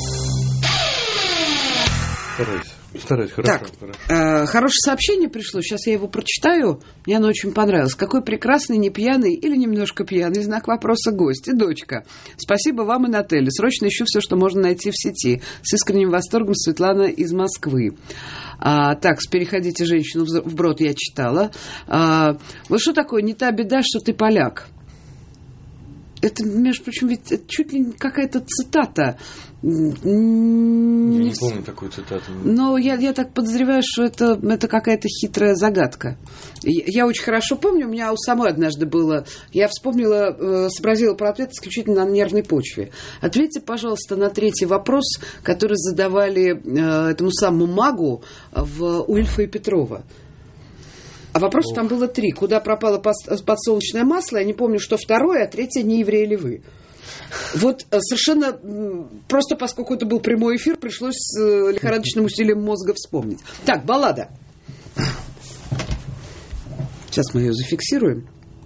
Стараюсь. Стараюсь, хорошо. Так, хорошо. Э, хорошее сообщение пришло, сейчас я его прочитаю. Мне оно очень понравилось. Какой прекрасный, не пьяный или немножко пьяный, знак вопроса, гость и дочка. Спасибо вам и Нателле. Срочно ищу все, что можно найти в сети. С искренним восторгом, Светлана из Москвы. А, так, переходите женщину в брод, я читала. А, вот что такое не та беда, что ты поляк? Это, между прочим, ведь это чуть ли какая-то цитата. Я не помню такую цитату. Но я, я так подозреваю, что это, это какая-то хитрая загадка. Я, я очень хорошо помню, у меня у самой однажды было... Я вспомнила, э, сообразила про ответ исключительно на нервной почве. Ответьте, пожалуйста, на третий вопрос, который задавали э, этому самому магу в у Ильфа и Петрова. А вопросов там было три. Куда пропало подсолнечное масло? Я не помню, что второе, а третье, не евреи ли вы? Вот совершенно просто, поскольку это был прямой эфир, пришлось с лихорадочным усилием мозга вспомнить. Так, баллада. Сейчас мы ее зафиксируем.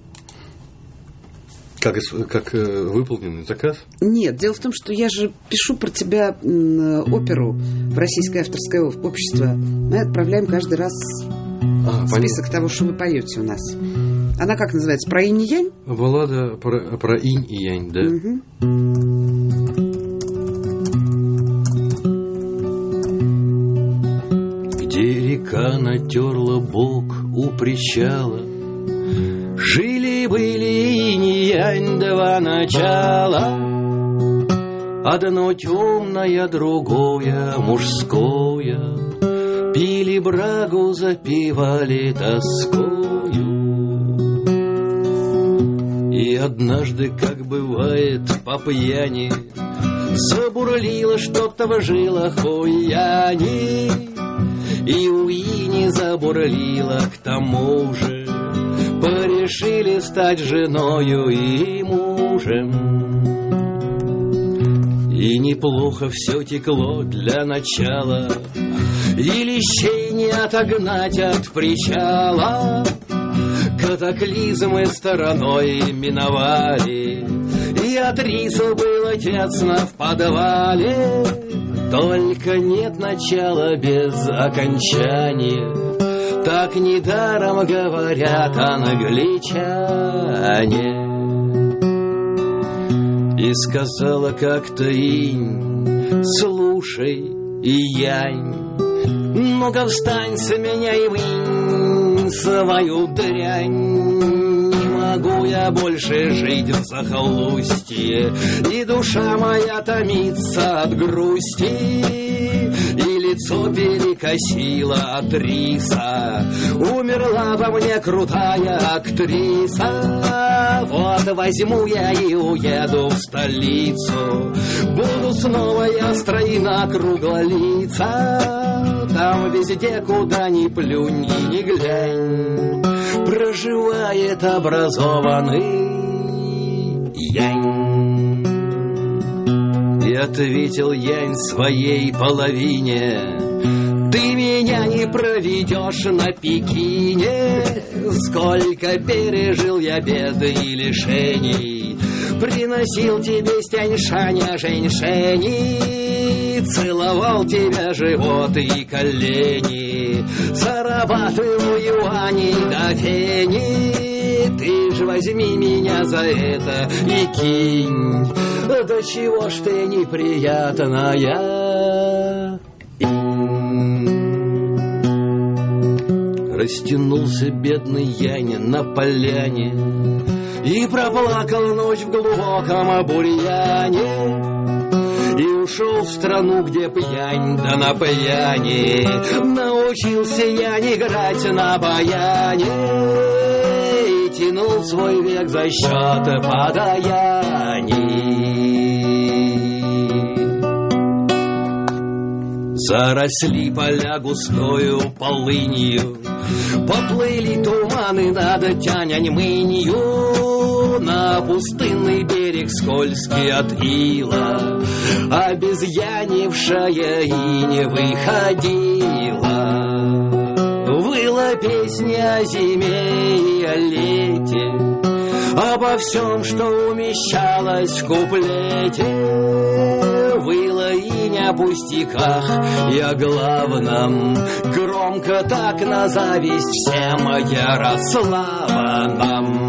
Как, как выполненный заказ? Нет, дело в том, что я же пишу про тебя оперу в Российское авторское общество. Мы отправляем каждый раз а, список понятно. Того, что вы поете у нас. Она как называется? Про инь и янь? Баллада про, про инь и янь, да. Угу. Где река натерла бок у причала, жили-были инь и янь два начала. Одно темное, другое мужское, пили брагу, запивали тоскою. И однажды, как бывает по пьяни, забурлило что-то в жилах у Яни, и у Ини забурлило к тому же. Порешили стать женою и мужем. И неплохо все текло для начала, и лещей не отогнать от причала. Катаклизмы стороной миновали, и от риса было тесно в подвале. Только нет начала без окончания, так недаром говорят англичане. И сказала как-то инь: слушай, и янь, ну-ка встань с меня и вынь свою дрянь. Не могу я больше жить в захолустье, и душа моя томится от грусти, и лицо перекосило от риса. Умерла во мне крутая актриса. Вот возьму я и уеду в столицу, буду снова я стройна круглолица. Там везде, куда ни плюнь и ни глянь, проживает образованный янь. И ответил янь своей половине: ты меня не проведешь на Пекине. Сколько пережил я беды и лишений, приносил тебе с Тяньшаня женьшени, целовал тебя живот и колени, зарабатывал юани до фени. Ты ж возьми меня за это и кинь, до чего ж ты неприятная. Растянулся бедный Янь на поляне и проплакал ночь в глубоком бурьяне, и ушел в страну, где пьянь да на пьяни. Научился Янь играть на баяне и тянул свой век за счет подаяний. Заросли поля густою полынью, поплыли туманы над Тяньаньмынью, на пустынный берег скользкий от ила обезьянившая и не выходила. Выла песня о зиме и о лете, обо всем, что умещалось в куплете, выла и не о пустяках, и о главном, громко так на зависть всем Ярославанам.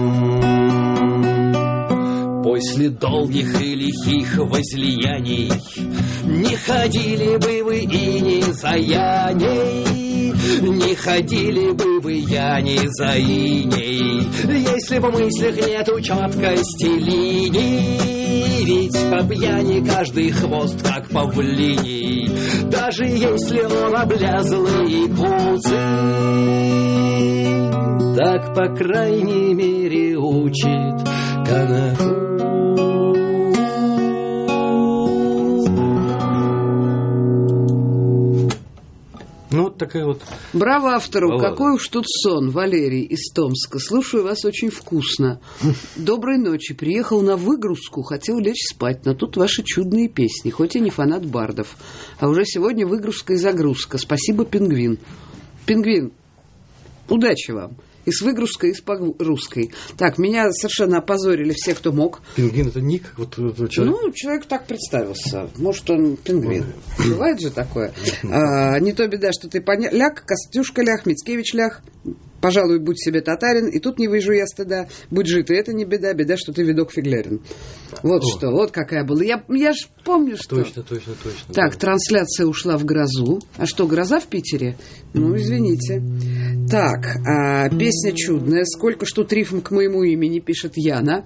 После долгих и лихих возлияний не ходили бы вы и ни за Яней, не ходили бы вы я ни за иней, если бы в мыслях нету четкости линий. Ведь по пьяни каждый хвост как павлиний, даже если он облязлый и куцый, так по крайней мере учит канаку. Ну, вот такая вот... Браво автору. Баллада. Какой уж тут сон. Валерий из Томска. Слушаю вас очень вкусно. Доброй ночи. Приехал на выгрузку. Хотел лечь спать. Но тут ваши чудные песни. Хоть и не фанат бардов. А уже сегодня выгрузка и загрузка. Спасибо, Пингвин. Пингвин, удачи вам. И с выгрузкой, и с погрузкой. Так, меня совершенно опозорили все, кто мог. Пингвин — это ник? Вот, вот, человек? Ну, человек так представился. Может, он пингвин. Бывает же такое. А, не то беда, что ты поня... ляг, Костюшка лях, Мицкевич лях. Пожалуй, будь себе татарин, и тут не выжу я стыда. Будь жит, и это не беда, беда, что ты видок фиглярин. Вот О. что, вот какая была. Я, я ж помню, что... Точно, точно, точно. Так, да. Трансляция ушла в грозу. А что, гроза в Питере? Ну, извините. Так, а, песня чудная. Сколько штук рифм к моему имени, пишет Яна.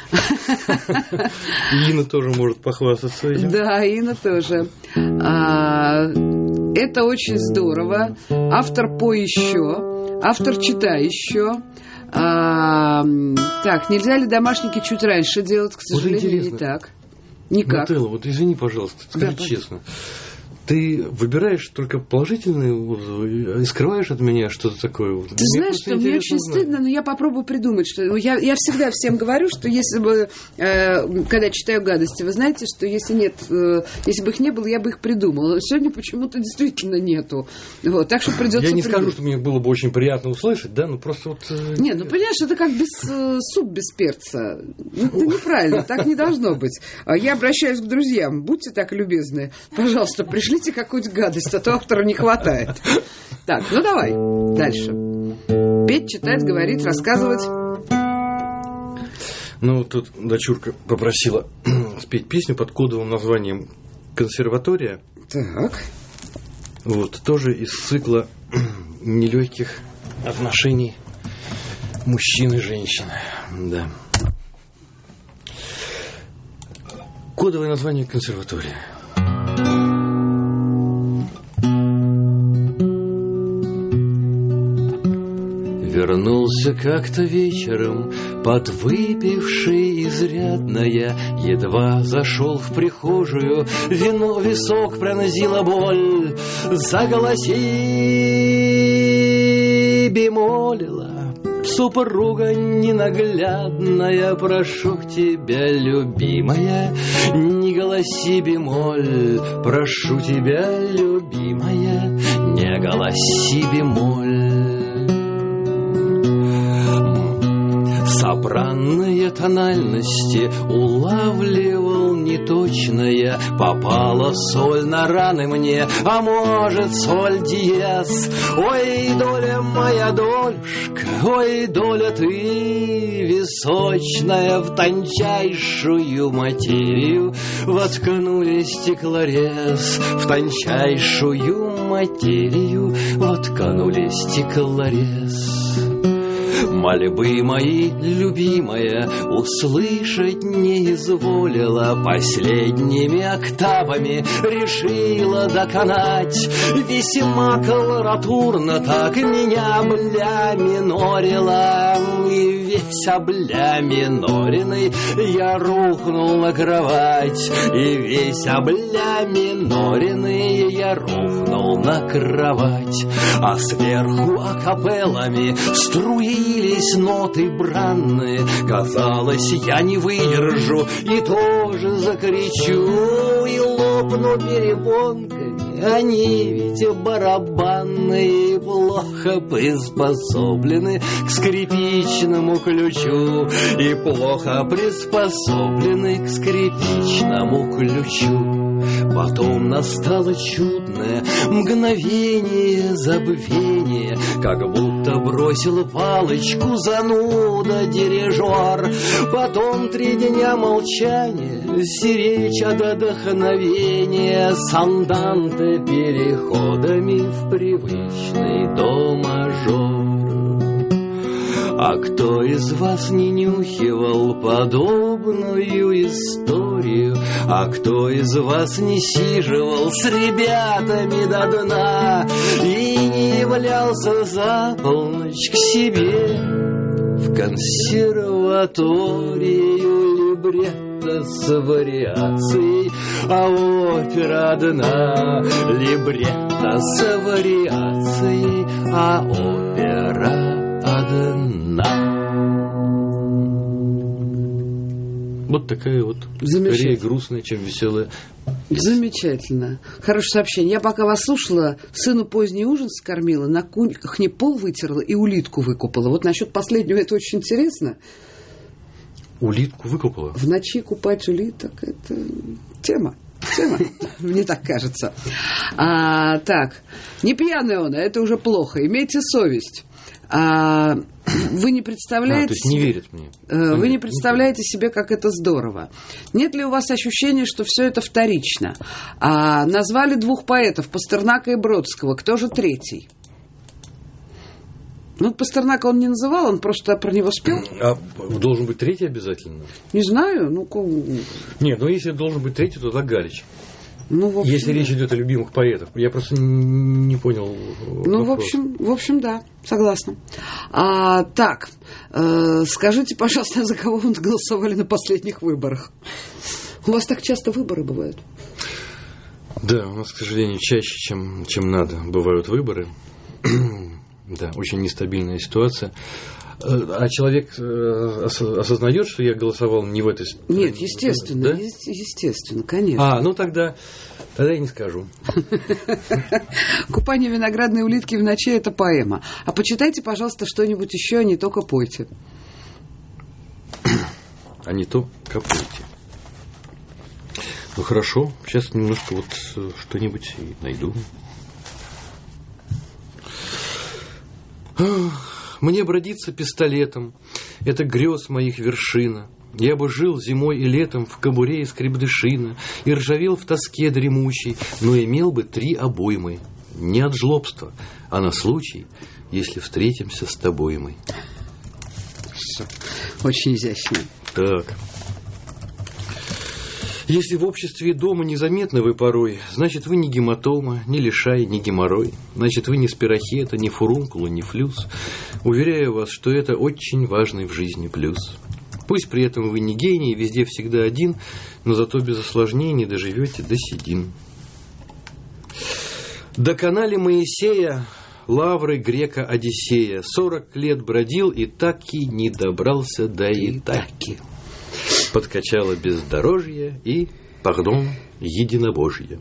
Инна тоже может похвастаться этим. Да, Инна тоже. А, это очень здорово. Автор по еще. Автор читай еще. А, так, нельзя ли домашники чуть раньше делать? К сожалению, вот не так. Никак. Нателла, вот извини, пожалуйста, скажи да, честно. Ты выбираешь только положительные отзывы и скрываешь от меня что-то такое? Ты мне знаешь, что мне очень знать. стыдно, но я попробую придумать. Что... Я, я всегда всем говорю, что если бы, э, когда читаю гадости, вы знаете, что если нет, э, если бы их не было, я бы их придумала. Но сегодня почему-то действительно нету. Вот, так что придется Я не придумать. скажу, что мне было бы очень приятно услышать, да, ну просто вот... Э, нет, ну понимаешь, это как без, э, суп без перца. Это неправильно, так не должно быть. Я обращаюсь к друзьям. Будьте так любезны, пожалуйста, пришлите какую-нибудь гадость, а то автора не хватает. Так, ну давай, дальше. Петь, читать, говорить, рассказывать. Ну, тут дочурка попросила спеть песню под кодовым названием «Консерватория». Так. Вот, тоже из цикла нелегких отношений мужчин и женщин. Да. Кодовое название «Консерватория». Вернулся как-то вечером, подвыпивший изрядно я, едва зашел в прихожую, вино в висок пронзила боль, заголоси бемолила, супруга ненаглядная, прошу к тебя, любимая, не голоси бемоль, прошу тебя, любимая, не голоси бемоль. Собранные тональности улавливал неточно я. Попала соль на раны мне, а может соль диез. Ой, доля моя дольшка, ой, доля ты височная, в тончайшую материю воткнули стеклорез, в тончайшую материю воткнули стеклорез. Мольбы мои, любимая, услышать не изволила, последними октавами решила доконать. Весьма колоратурно так меня бля минорила, и весь обля миноренный я рухнул на кровать, и весь обля миноренный я рухнул на кровать, а сверху акапеллами струились ноты бранные. Казалось, я не выдержу и тоже закричу, и лопну перепонками Они ведь барабанные, плохо приспособлены к скрипичному ключу и плохо приспособлены к скрипичному ключу. Потом настало чудное мгновение забвения, как будто бросил палочку зануда дирижер. Потом три дня молчания, сиречь от вдохновения, с анданте переходами в привычный до мажор. А кто из вас не нюхивал подобную историю? А кто из вас не сиживал с ребятами до дна и не являлся за полночь к себе в консерваторию либретто с вариацией, а опера одна? Либретто с вариацией, а опера одна. Вот такая вот, скорее грустная, чем веселая. Замечательно. Хорошее сообщение. Я пока вас слушала, сыну поздний ужин скормила, на кухне пол вытерла и улитку выкупала. Вот насчет последнего это очень интересно. Улитку выкупала? В ночи купать улиток – это тема. Тема, мне так кажется. А, так, не пьяный он, а это уже плохо. Имейте совесть. А, вы не представляете... А, то есть не верят мне. Вы не представляете себе, как это здорово. Нет ли у вас ощущения, что все это вторично? А, назвали двух поэтов, Пастернака и Бродского. Кто же третий? Ну, Пастернака он не называл, он просто про него спел. А должен быть третий обязательно? Не знаю. Ну, нет, ну если должен быть третий, то Галич. Ну, в общем, если да. речь идет о любимых поэтах. Я просто не понял Ну, в общем, в общем, да, согласна. А, так, э, скажите, пожалуйста, за кого вы голосовали на последних выборах? У вас так часто выборы бывают? Да, у нас, к сожалению, чаще, чем, чем надо, бывают выборы. Да, очень нестабильная ситуация. А человек осознает, что я голосовал не в этой стране? Нет, естественно, да? естественно, конечно. А, ну тогда, тогда я не скажу. «Купание виноградной улитки в ночи» – это поэма. А почитайте, пожалуйста, что-нибудь еще, а не только пойте. А не то копайте. Ну хорошо, сейчас немножко вот что-нибудь найду. Мне бродиться пистолетом, это грез моих вершина. Я бы жил зимой и летом в кобуре из крепдышина и ржавел в тоске дремучей, но имел бы три обоймы. Не от жлобства, а на случай, если встретимся с тобой мы. Очень изящно. Так. Если в обществе дома незаметны вы порой, значит, вы не гематома, не лишай, не геморрой. Значит, вы не спирохета, не фурункула, не флюс. Уверяю вас, что это очень важный в жизни плюс. Пусть при этом вы не гений, везде всегда один, но зато без осложнений доживете до седин. До канале Моисея, лавры грека Одиссея, сорок лет бродил и таки не добрался до Итаки. Подкачало бездорожье и, пардон, единобожье.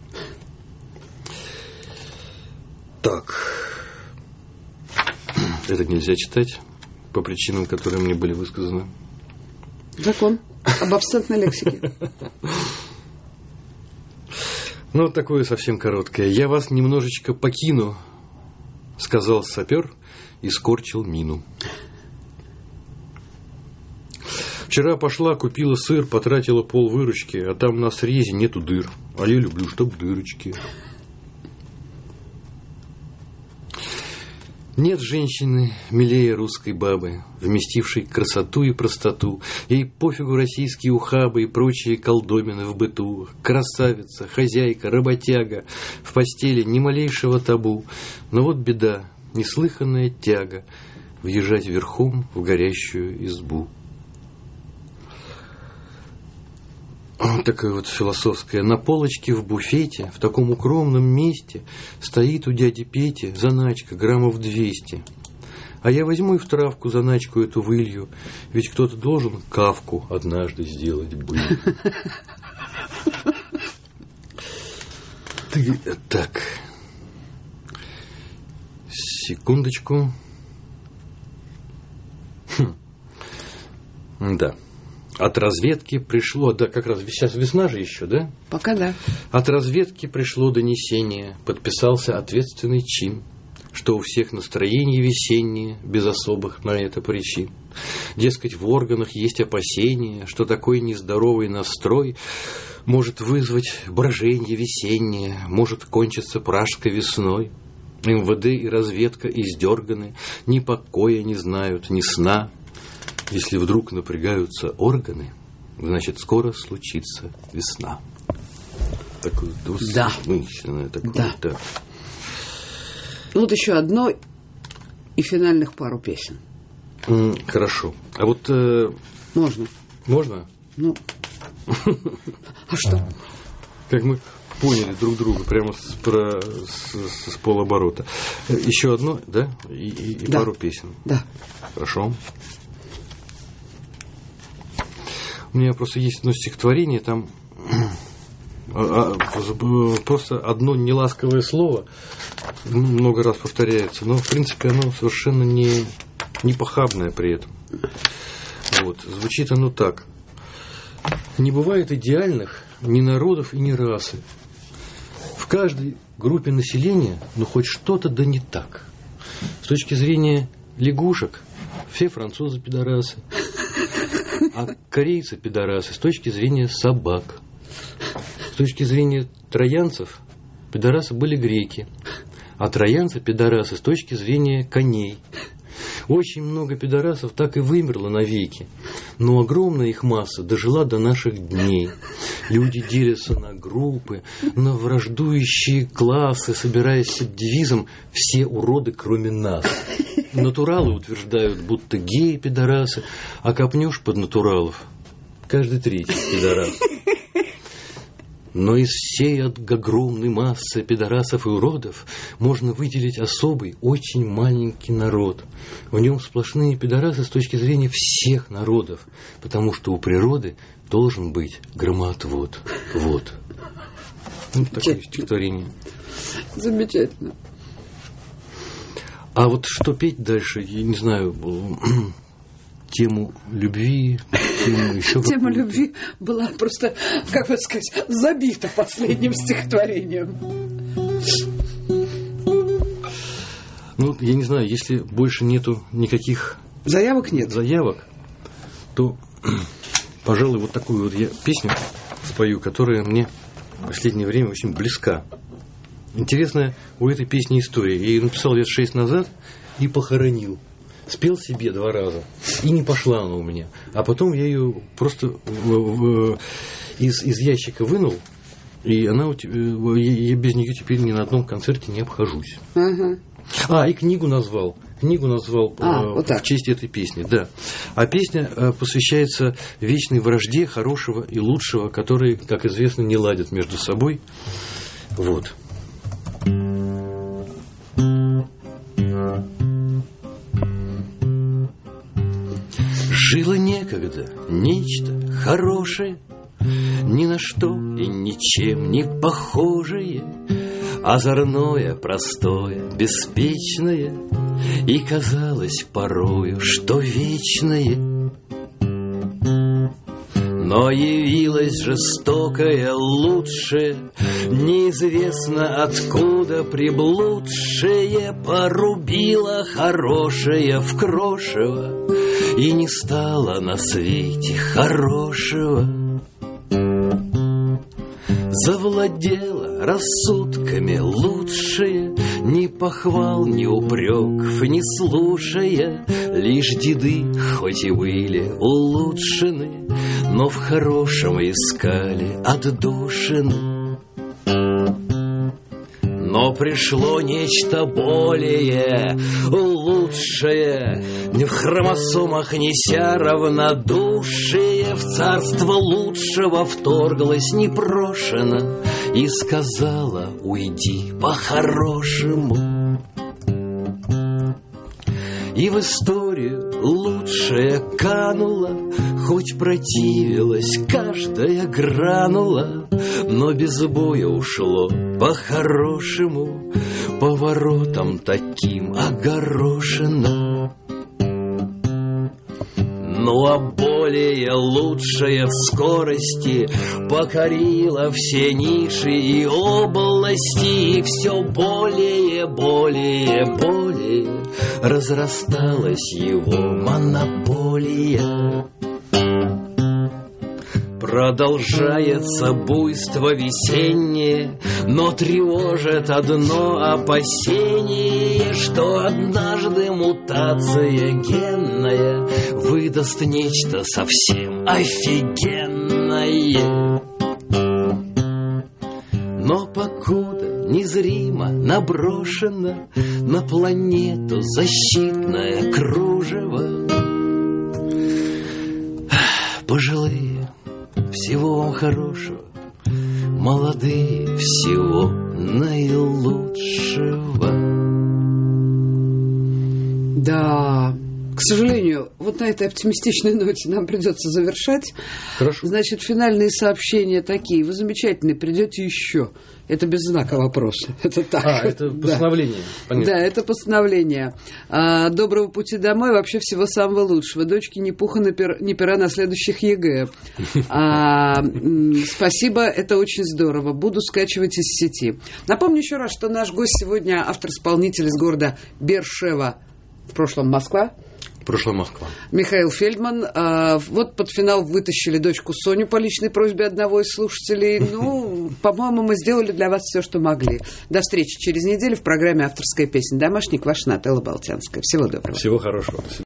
Так. Это нельзя читать по причинам, которые мне были высказаны. Закон об абсентной лексике. Ну, такое совсем короткое. «Я вас немножечко покину», — сказал сапер и скорчил мину. Вчера пошла, купила сыр, потратила пол выручки, а там на срезе нету дыр. А я люблю, чтоб дырочки. Нет женщины милее русской бабы, вместившей красоту и простоту. Ей пофигу российские ухабы и прочие колдобины в быту. Красавица, хозяйка, работяга, в постели ни малейшего табу. Но вот беда, неслыханная тяга въезжать верхом в горящую избу. Вот такая вот философская. На полочке в буфете, в таком укромном месте, стоит у дяди Пети заначка граммов двести. А я возьму и в травку заначку эту вылью, ведь кто-то должен кавку однажды сделать был. Ты, так, секундочку. Хм. Да. От разведки пришло, да, как раз сейчас весна же еще, да? Пока да. От разведки пришло донесение, подписался ответственный чин, что у всех настроение весеннее, без особых на это причин. Дескать, в органах есть опасения, что такой нездоровый настрой может вызвать брожение весеннее, может кончиться пражской весной. эм вэ дэ и разведка издерганы, ни покоя не знают, ни сна. Если вдруг напрягаются органы, значит, скоро случится весна. Такое двусмысленное, да. Такое, да. да. Ну, вот еще одно и финальных пару песен. Mm, хорошо. А вот... Э... Можно. Можно? Ну. А что? Как мы поняли друг друга прямо с, про, с, с полоборота. Еще одно, да? И, и, и да. пару песен. Да. Хорошо. У меня просто есть одно стихотворение, там просто одно неласковое слово много раз повторяется, но в принципе оно совершенно не, не похабное при этом. Вот. Звучит оно так. Не бывает идеальных ни народов и ни расы. В каждой группе населения, ну, хоть что-то да не так. С точки зрения лягушек, все французы пидорасы, а корейцы пидорасы с точки зрения собак. С точки зрения троянцев пидорасы были греки, а троянцы пидорасы с точки зрения коней. Очень много пидорасов так и вымерло навеки, но огромная их масса дожила до наших дней. Люди делятся на группы, на враждующие классы, собираясь под девизом «все уроды, кроме нас». Натуралы утверждают, будто геи пидорасы, а копнешь под натуралов каждый третий пидорас. Но из всей огромной массы пидорасов и уродов можно выделить особый, очень маленький народ. В нем сплошные пидорасы с точки зрения всех народов, потому что у природы должен быть громоотвод. Вот. Ну, такое стихотворение. Замечательно. А вот что петь дальше, я не знаю, тему любви, тему еще Тема любви была просто, как бы сказать, забита последним стихотворением. Ну, я не знаю, если больше нету никаких заявок нет, заявок, то, пожалуй, вот такую вот я песню спою, которая мне в последнее время очень близка. Интересная у этой песни история. Я ее написал лет шесть назад и похоронил. Спел себе два раза, и не пошла она у меня. А потом я ее просто в, в, из, из ящика вынул, и она, я без нее теперь ни на одном концерте не обхожусь. Ага. А, и книгу назвал. Книгу назвал а, э, вот в честь этой песни, да. А песня э, посвящается вечной вражде хорошего и лучшего, которые, как известно, не ладят между собой. Вот. Жило некогда нечто хорошее, ни на что и ничем не похожее, озорное, простое, беспечное, и казалось порою, что вечное. Но явилось жестокое лучшее, неизвестно откуда приблудшее, порубило хорошее в крошево, и не стало на свете хорошего. Завладела рассудками лучшее, ни похвал, ни упреков не слушая, лишь деды, хоть и были улучшены, но в хорошем искали отдушины. Но пришло нечто более лучшее, ни в хромосомах неся равнодушие, в царство лучшего вторглась непрошено и сказала: уйди по-хорошему. И в историю лучшее кануло, хоть противилась каждая гранула, но без боя ушло по-хорошему, поворотом таким огорошено. Ну а более лучшая в скорости покорила все ниши и области, и все более, более, более разрасталась его монополия. Продолжается буйство весеннее, но тревожит одно опасение, что однажды мутация генная выдаст нечто совсем офигенное. Но покуда незримо наброшено на планету защитное кружево, пожилые, всего вам хорошего, молодые, всего наилучшего. Да, к сожалению, вот на этой оптимистичной ноте нам придется завершать. Хорошо. Значит, финальные сообщения такие. Вы замечательные, придете еще. Это без знака вопроса. Это так. А, это постановление. Да, да, это постановление. А, доброго пути домой, вообще всего самого лучшего. Дочки ни пуха, ни пера на следующих ЕГЭ. А, спасибо, это очень здорово. Буду скачивать из сети. Напомню еще раз, что наш гость сегодня автор-исполнитель из города Бершева, в прошлом Москва. Прошлая Москва. Михаил Фельдман. А, вот под финал вытащили дочку Соню по личной просьбе одного из слушателей. Ну, по-моему, мы сделали для вас все, что могли. До встречи через неделю в программе «Авторская песня». Домашник ваш Нателла Болтянская. Всего доброго. Всего хорошего.